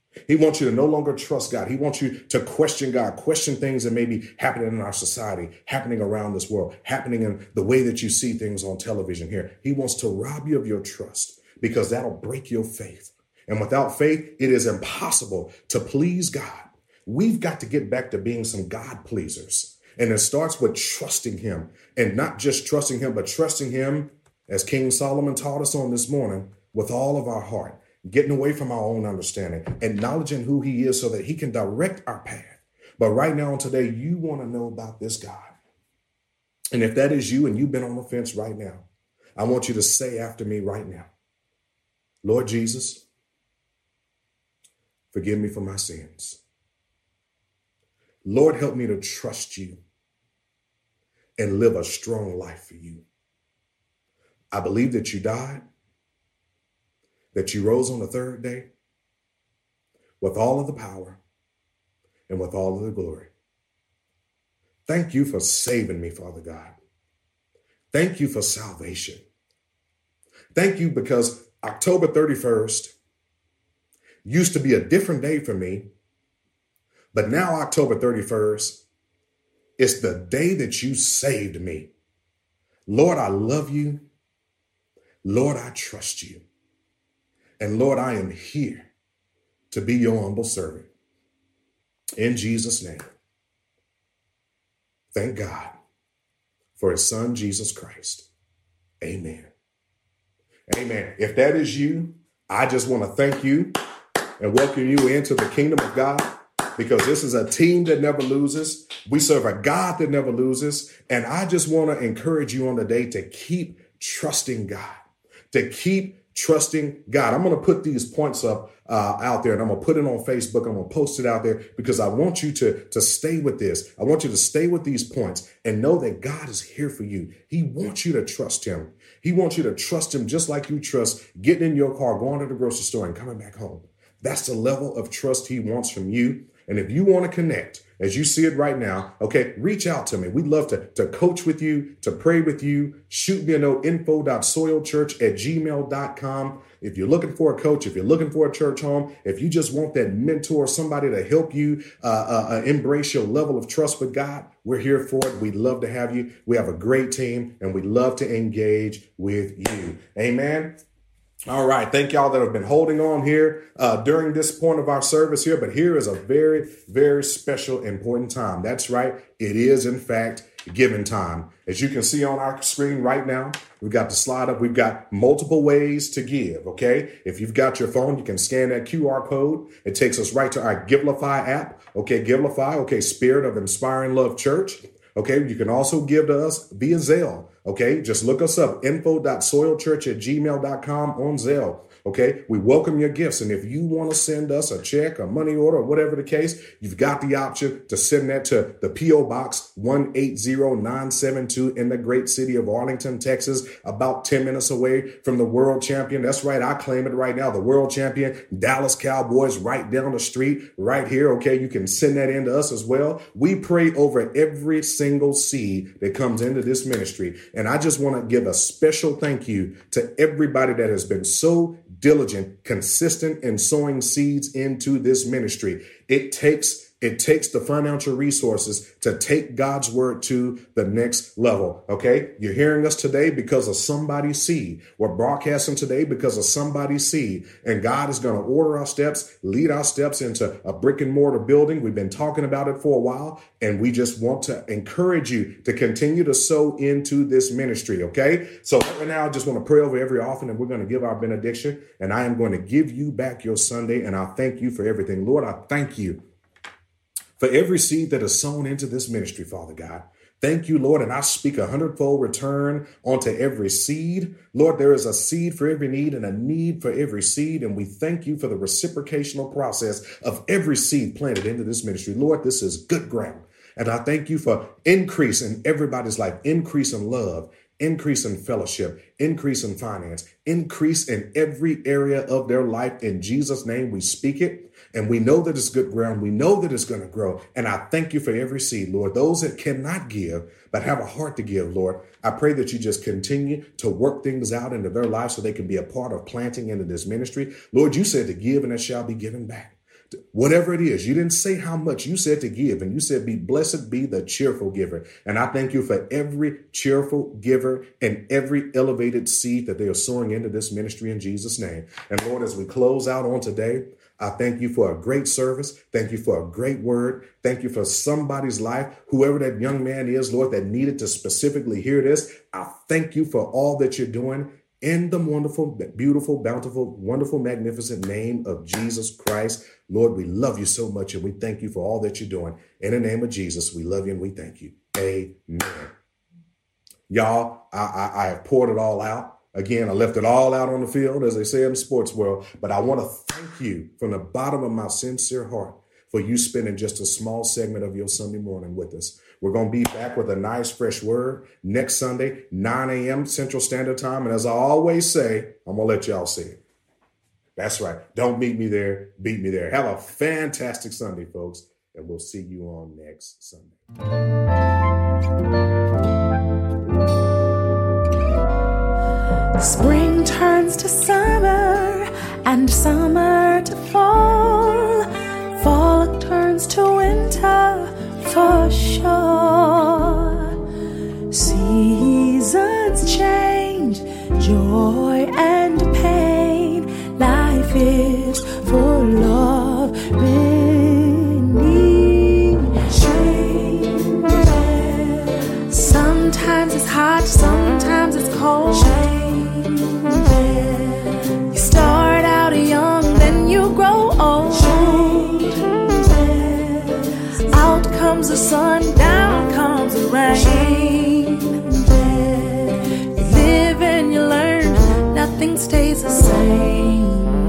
He wants you to no longer trust God. He wants you to question God, question things that may be happening in our society, happening around this world, happening in the way that you see things on television here. He wants to rob you of your trust because that'll break your faith. And without faith, it is impossible to please God. We've got to get back to being some God pleasers. And it starts with trusting him, and not just trusting him, but trusting him, as King Solomon taught us on this morning, with all of our heart. Getting away from our own understanding, acknowledging who he is so that he can direct our path. But right now and today, you want to know about this God. And if that is you and you've been on the fence right now, I want you to say after me right now, Lord Jesus, forgive me for my sins. Lord, help me to trust you and live a strong life for you. I believe that you died, that you rose on the third day with all of the power and with all of the glory. Thank you for saving me, Father God. Thank you for salvation. Thank you because October 31st used to be a different day for me, but now October 31st is the day that you saved me. Lord, I love you. Lord, I trust you. And Lord, I am here to be your humble servant. In Jesus' name, thank God for his son, Jesus Christ. Amen. Amen. If that is you, I just want to thank you and welcome you into the kingdom of God, because this is a team that never loses. We serve a God that never loses. And I just want to encourage you on the day to keep trusting God, to keep trusting God. I'm going to put these points up out there, and I'm going to put it on Facebook. I'm going to post it out there because I want you to stay with this. I want you to stay with these points and know that God is here for you. He wants you to trust him. He wants you to trust him just like you trust getting in your car, going to the grocery store and coming back home. That's the level of trust he wants from you. And if you want to connect, as you see it right now, okay, reach out to me. We'd love to coach with you, to pray with you. Shoot me a note, info.soilchurch@gmail.com. If you're looking for a coach, if you're looking for a church home, if you just want that mentor, somebody to help you embrace your level of trust with God, we're here for it. We'd love to have you. We have a great team, and we'd love to engage with you. Amen. All right. Thank y'all that have been holding on here during this point of our service here. But here is a very, very special, important time. That's right. It is, in fact, giving time. As you can see on our screen right now, we've got the slide up. We've got multiple ways to give. OK, if you've got your phone, you can scan that QR code. It takes us right to our Givelify app. OK, Givelify. OK, Spirit of Inspiring Love Church. OK, you can also give to us via Zelle. OK, just look us up, info.soilchurch@gmail.com on Zelle. OK, we welcome your gifts. And if you want to send us a check, a money order, or whatever the case, you've got the option to send that to the P.O. Box 180972 in the great city of Arlington, Texas, about 10 minutes away from the world champion. That's right. I claim it right now. The world champion, Dallas Cowboys, right down the street, right here. OK, you can send that in to us as well. We pray over every single seed that comes into this ministry. And I just want to give a special thank you to everybody that has been so diligent, consistent in sowing seeds into this ministry. It takes the financial resources to take God's word to the next level. OK, you're hearing us today because of somebody's seed. We're broadcasting today because of somebody's seed. And God is going to order our steps, lead our steps into a brick and mortar building. We've been talking about it for a while, and we just want to encourage you to continue to sow into this ministry. OK, so right now, I just want to pray over every offering, and we're going to give our benediction. And I am going to give you back your Sunday, and I thank you for everything. Lord, I thank you for every seed that is sown into this ministry, Father God. Thank you, Lord, and I speak 100-fold return onto every seed. Lord, there is a seed for every need and a need for every seed, and we thank you for the reciprocational process of every seed planted into this ministry. Lord, this is good ground, and I thank you for increase in everybody's life, increase in love, increase in fellowship, increase in finance, increase in every area of their life. In Jesus' name, we speak it. And we know that it's good ground. We know that it's going to grow. And I thank you for every seed, Lord. Those that cannot give, but have a heart to give, Lord, I pray that you just continue to work things out into their lives so they can be a part of planting into this ministry. Lord, you said to give and it shall be given back. Whatever it is, you didn't say how much. You said to give, and you said, be blessed be the cheerful giver. And I thank you for every cheerful giver and every elevated seed that they are sowing into this ministry in Jesus' name. And Lord, as we close out on today, I thank you for a great service. Thank you for a great word. Thank you for somebody's life, whoever that young man is, Lord, that needed to specifically hear this. I thank you for all that you're doing in the wonderful, beautiful, bountiful, wonderful, magnificent name of Jesus Christ. Lord, we love you so much, and we thank you for all that you're doing. In the name of Jesus, we love you and we thank you. Amen. Y'all, I have poured it all out. Again, I left it all out on the field, as they say in the sports world. But I want to thank you from the bottom of my sincere heart for you spending just a small segment of your Sunday morning with us. We're going to be back with a nice, fresh word next Sunday, 9 a.m. Central Standard Time. And as I always say, I'm going to let y'all see it. That's right. Don't meet me there. Beat me there. Have a fantastic Sunday, folks. And we'll see you on next Sunday. Spring turns to summer and summer to fall. Fall turns to winter for sure. Seasons change, joy and pain. Life is full of many changes. Sometimes it's hot, sometimes it's cold. You start out young, then you grow old. Out comes the sun, down comes the rain. You live and you learn, nothing stays the same.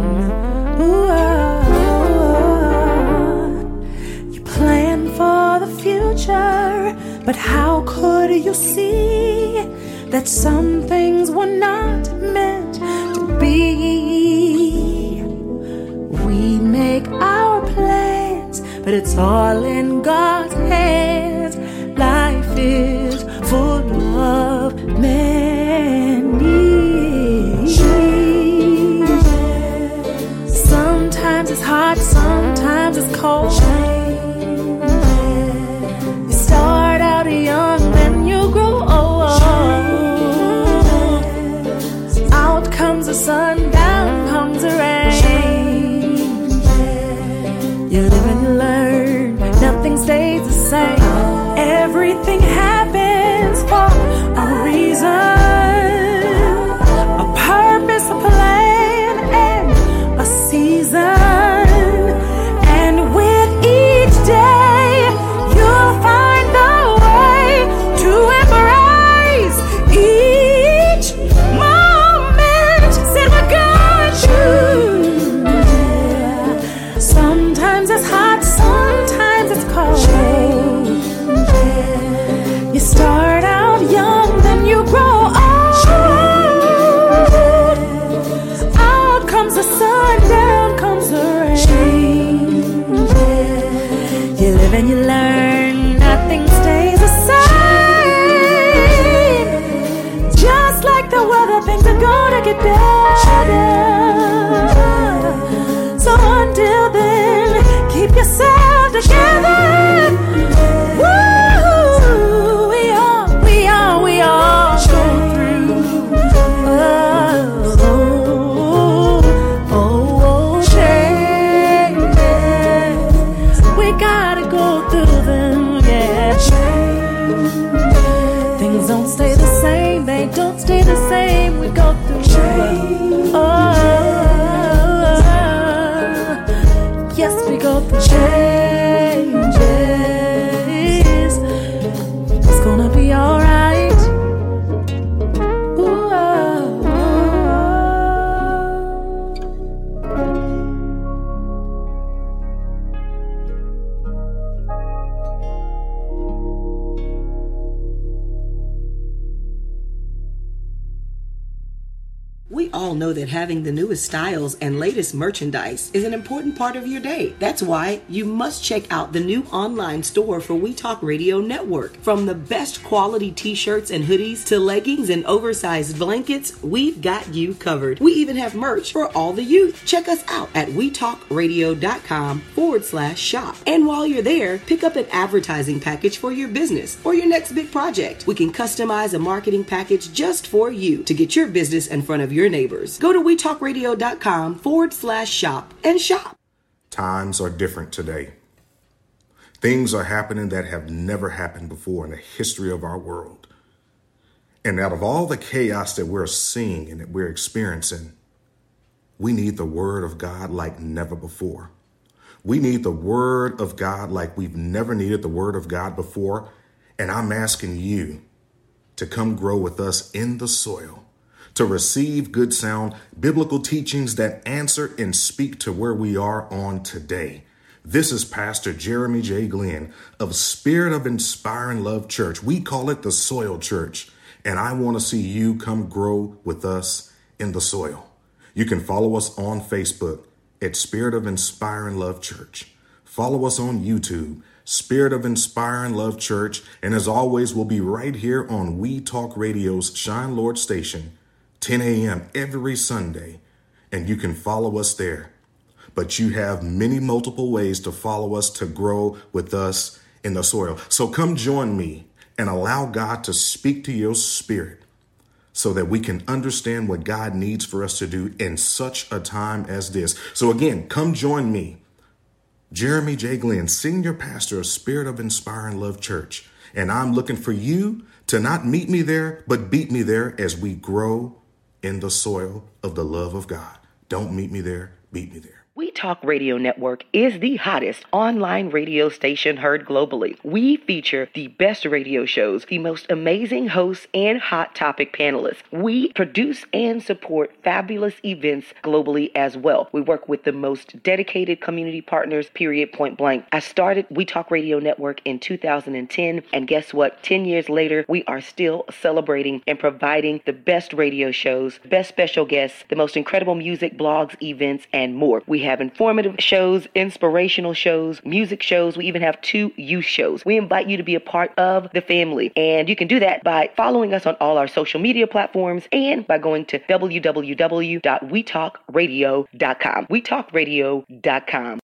You plan for the future, but how could you see that some things were not meant to be? We make our plans, but it's all in God's hands. Life is full of many changes. Sometimes it's hot, sometimes it's cold. You start out young, then you grow old. Out comes the sun, down comes the rain. You live and you learn, nothing stays the same. Everything happens for a reason, a purpose, a plan, and a season. And with each day, you'll find the way to embrace each moment. Said we're going through. Sometimes it's hot, sometimes it's cold. You start out young, then you grow old. Out comes the sun, down comes the rain. You live and you learn, nothing stays the same. Just like the weather, things are gonna get better. So until then, keep yourself together. We all go through. Changes. We gotta go through them, yeah. Things don't stay the same, they don't stay the same. We go through. We all know that having the newest styles and latest merchandise is an important part of your day. That's why you must check out the new online store for We Talk Radio Network. From the best quality t-shirts and hoodies to leggings and oversized blankets, we've got you covered. We even have merch for all the youth. Check us out at wetalkradio.com/shop. And while you're there, pick up an advertising package for your business or your next big project. We can customize a marketing package just for you to get your business in front of your neighbors. Go to wetalkradio.com/shop and shop. Times are different today. Things are happening that have never happened before in the history of our world. And out of all the chaos that we're seeing and that we're experiencing, we need the word of God like never before. We need the word of God like we've never needed the word of God before. And I'm asking you to come grow with us in the soil, to receive good sound biblical teachings that answer and speak to where we are on today. This is Pastor Jeremy J. Glenn of Spirit of Inspiring Love Church. We call it the Soil Church, and I want to see you come grow with us in the soil. You can follow us on Facebook at Spirit of Inspiring Love Church. Follow us on YouTube, Spirit of Inspiring Love Church. And as always, we'll be right here on We Talk Radio's Shine Lord Station, 10 a.m. every Sunday, and you can follow us there. But you have many multiple ways to follow us to grow with us in the soil. So come join me and allow God to speak to your spirit so that we can understand what God needs for us to do in such a time as this. So again, come join me, Jeremy J. Glenn, Senior Pastor of Spirit of Inspiring Love Church. And I'm looking for you to not meet me there, but beat me there as we grow in the soil of the love of God. Don't meet me there, beat me there. We Talk Radio Network is the hottest online radio station heard globally. We feature the best radio shows, the most amazing hosts, and hot topic panelists. We produce and support fabulous events globally as well. We work with the most dedicated community partners, period, point blank. I started We Talk Radio Network in 2010, and guess what? 10 years later, we are still celebrating and providing the best radio shows, best special guests, the most incredible music, blogs, events, and more. We have informative shows, inspirational shows, music shows. We even have 2 youth shows. We invite you to be a part of the family. And you can do that by following us on all our social media platforms and by going to www.wetalkradio.com. wetalkradio.com.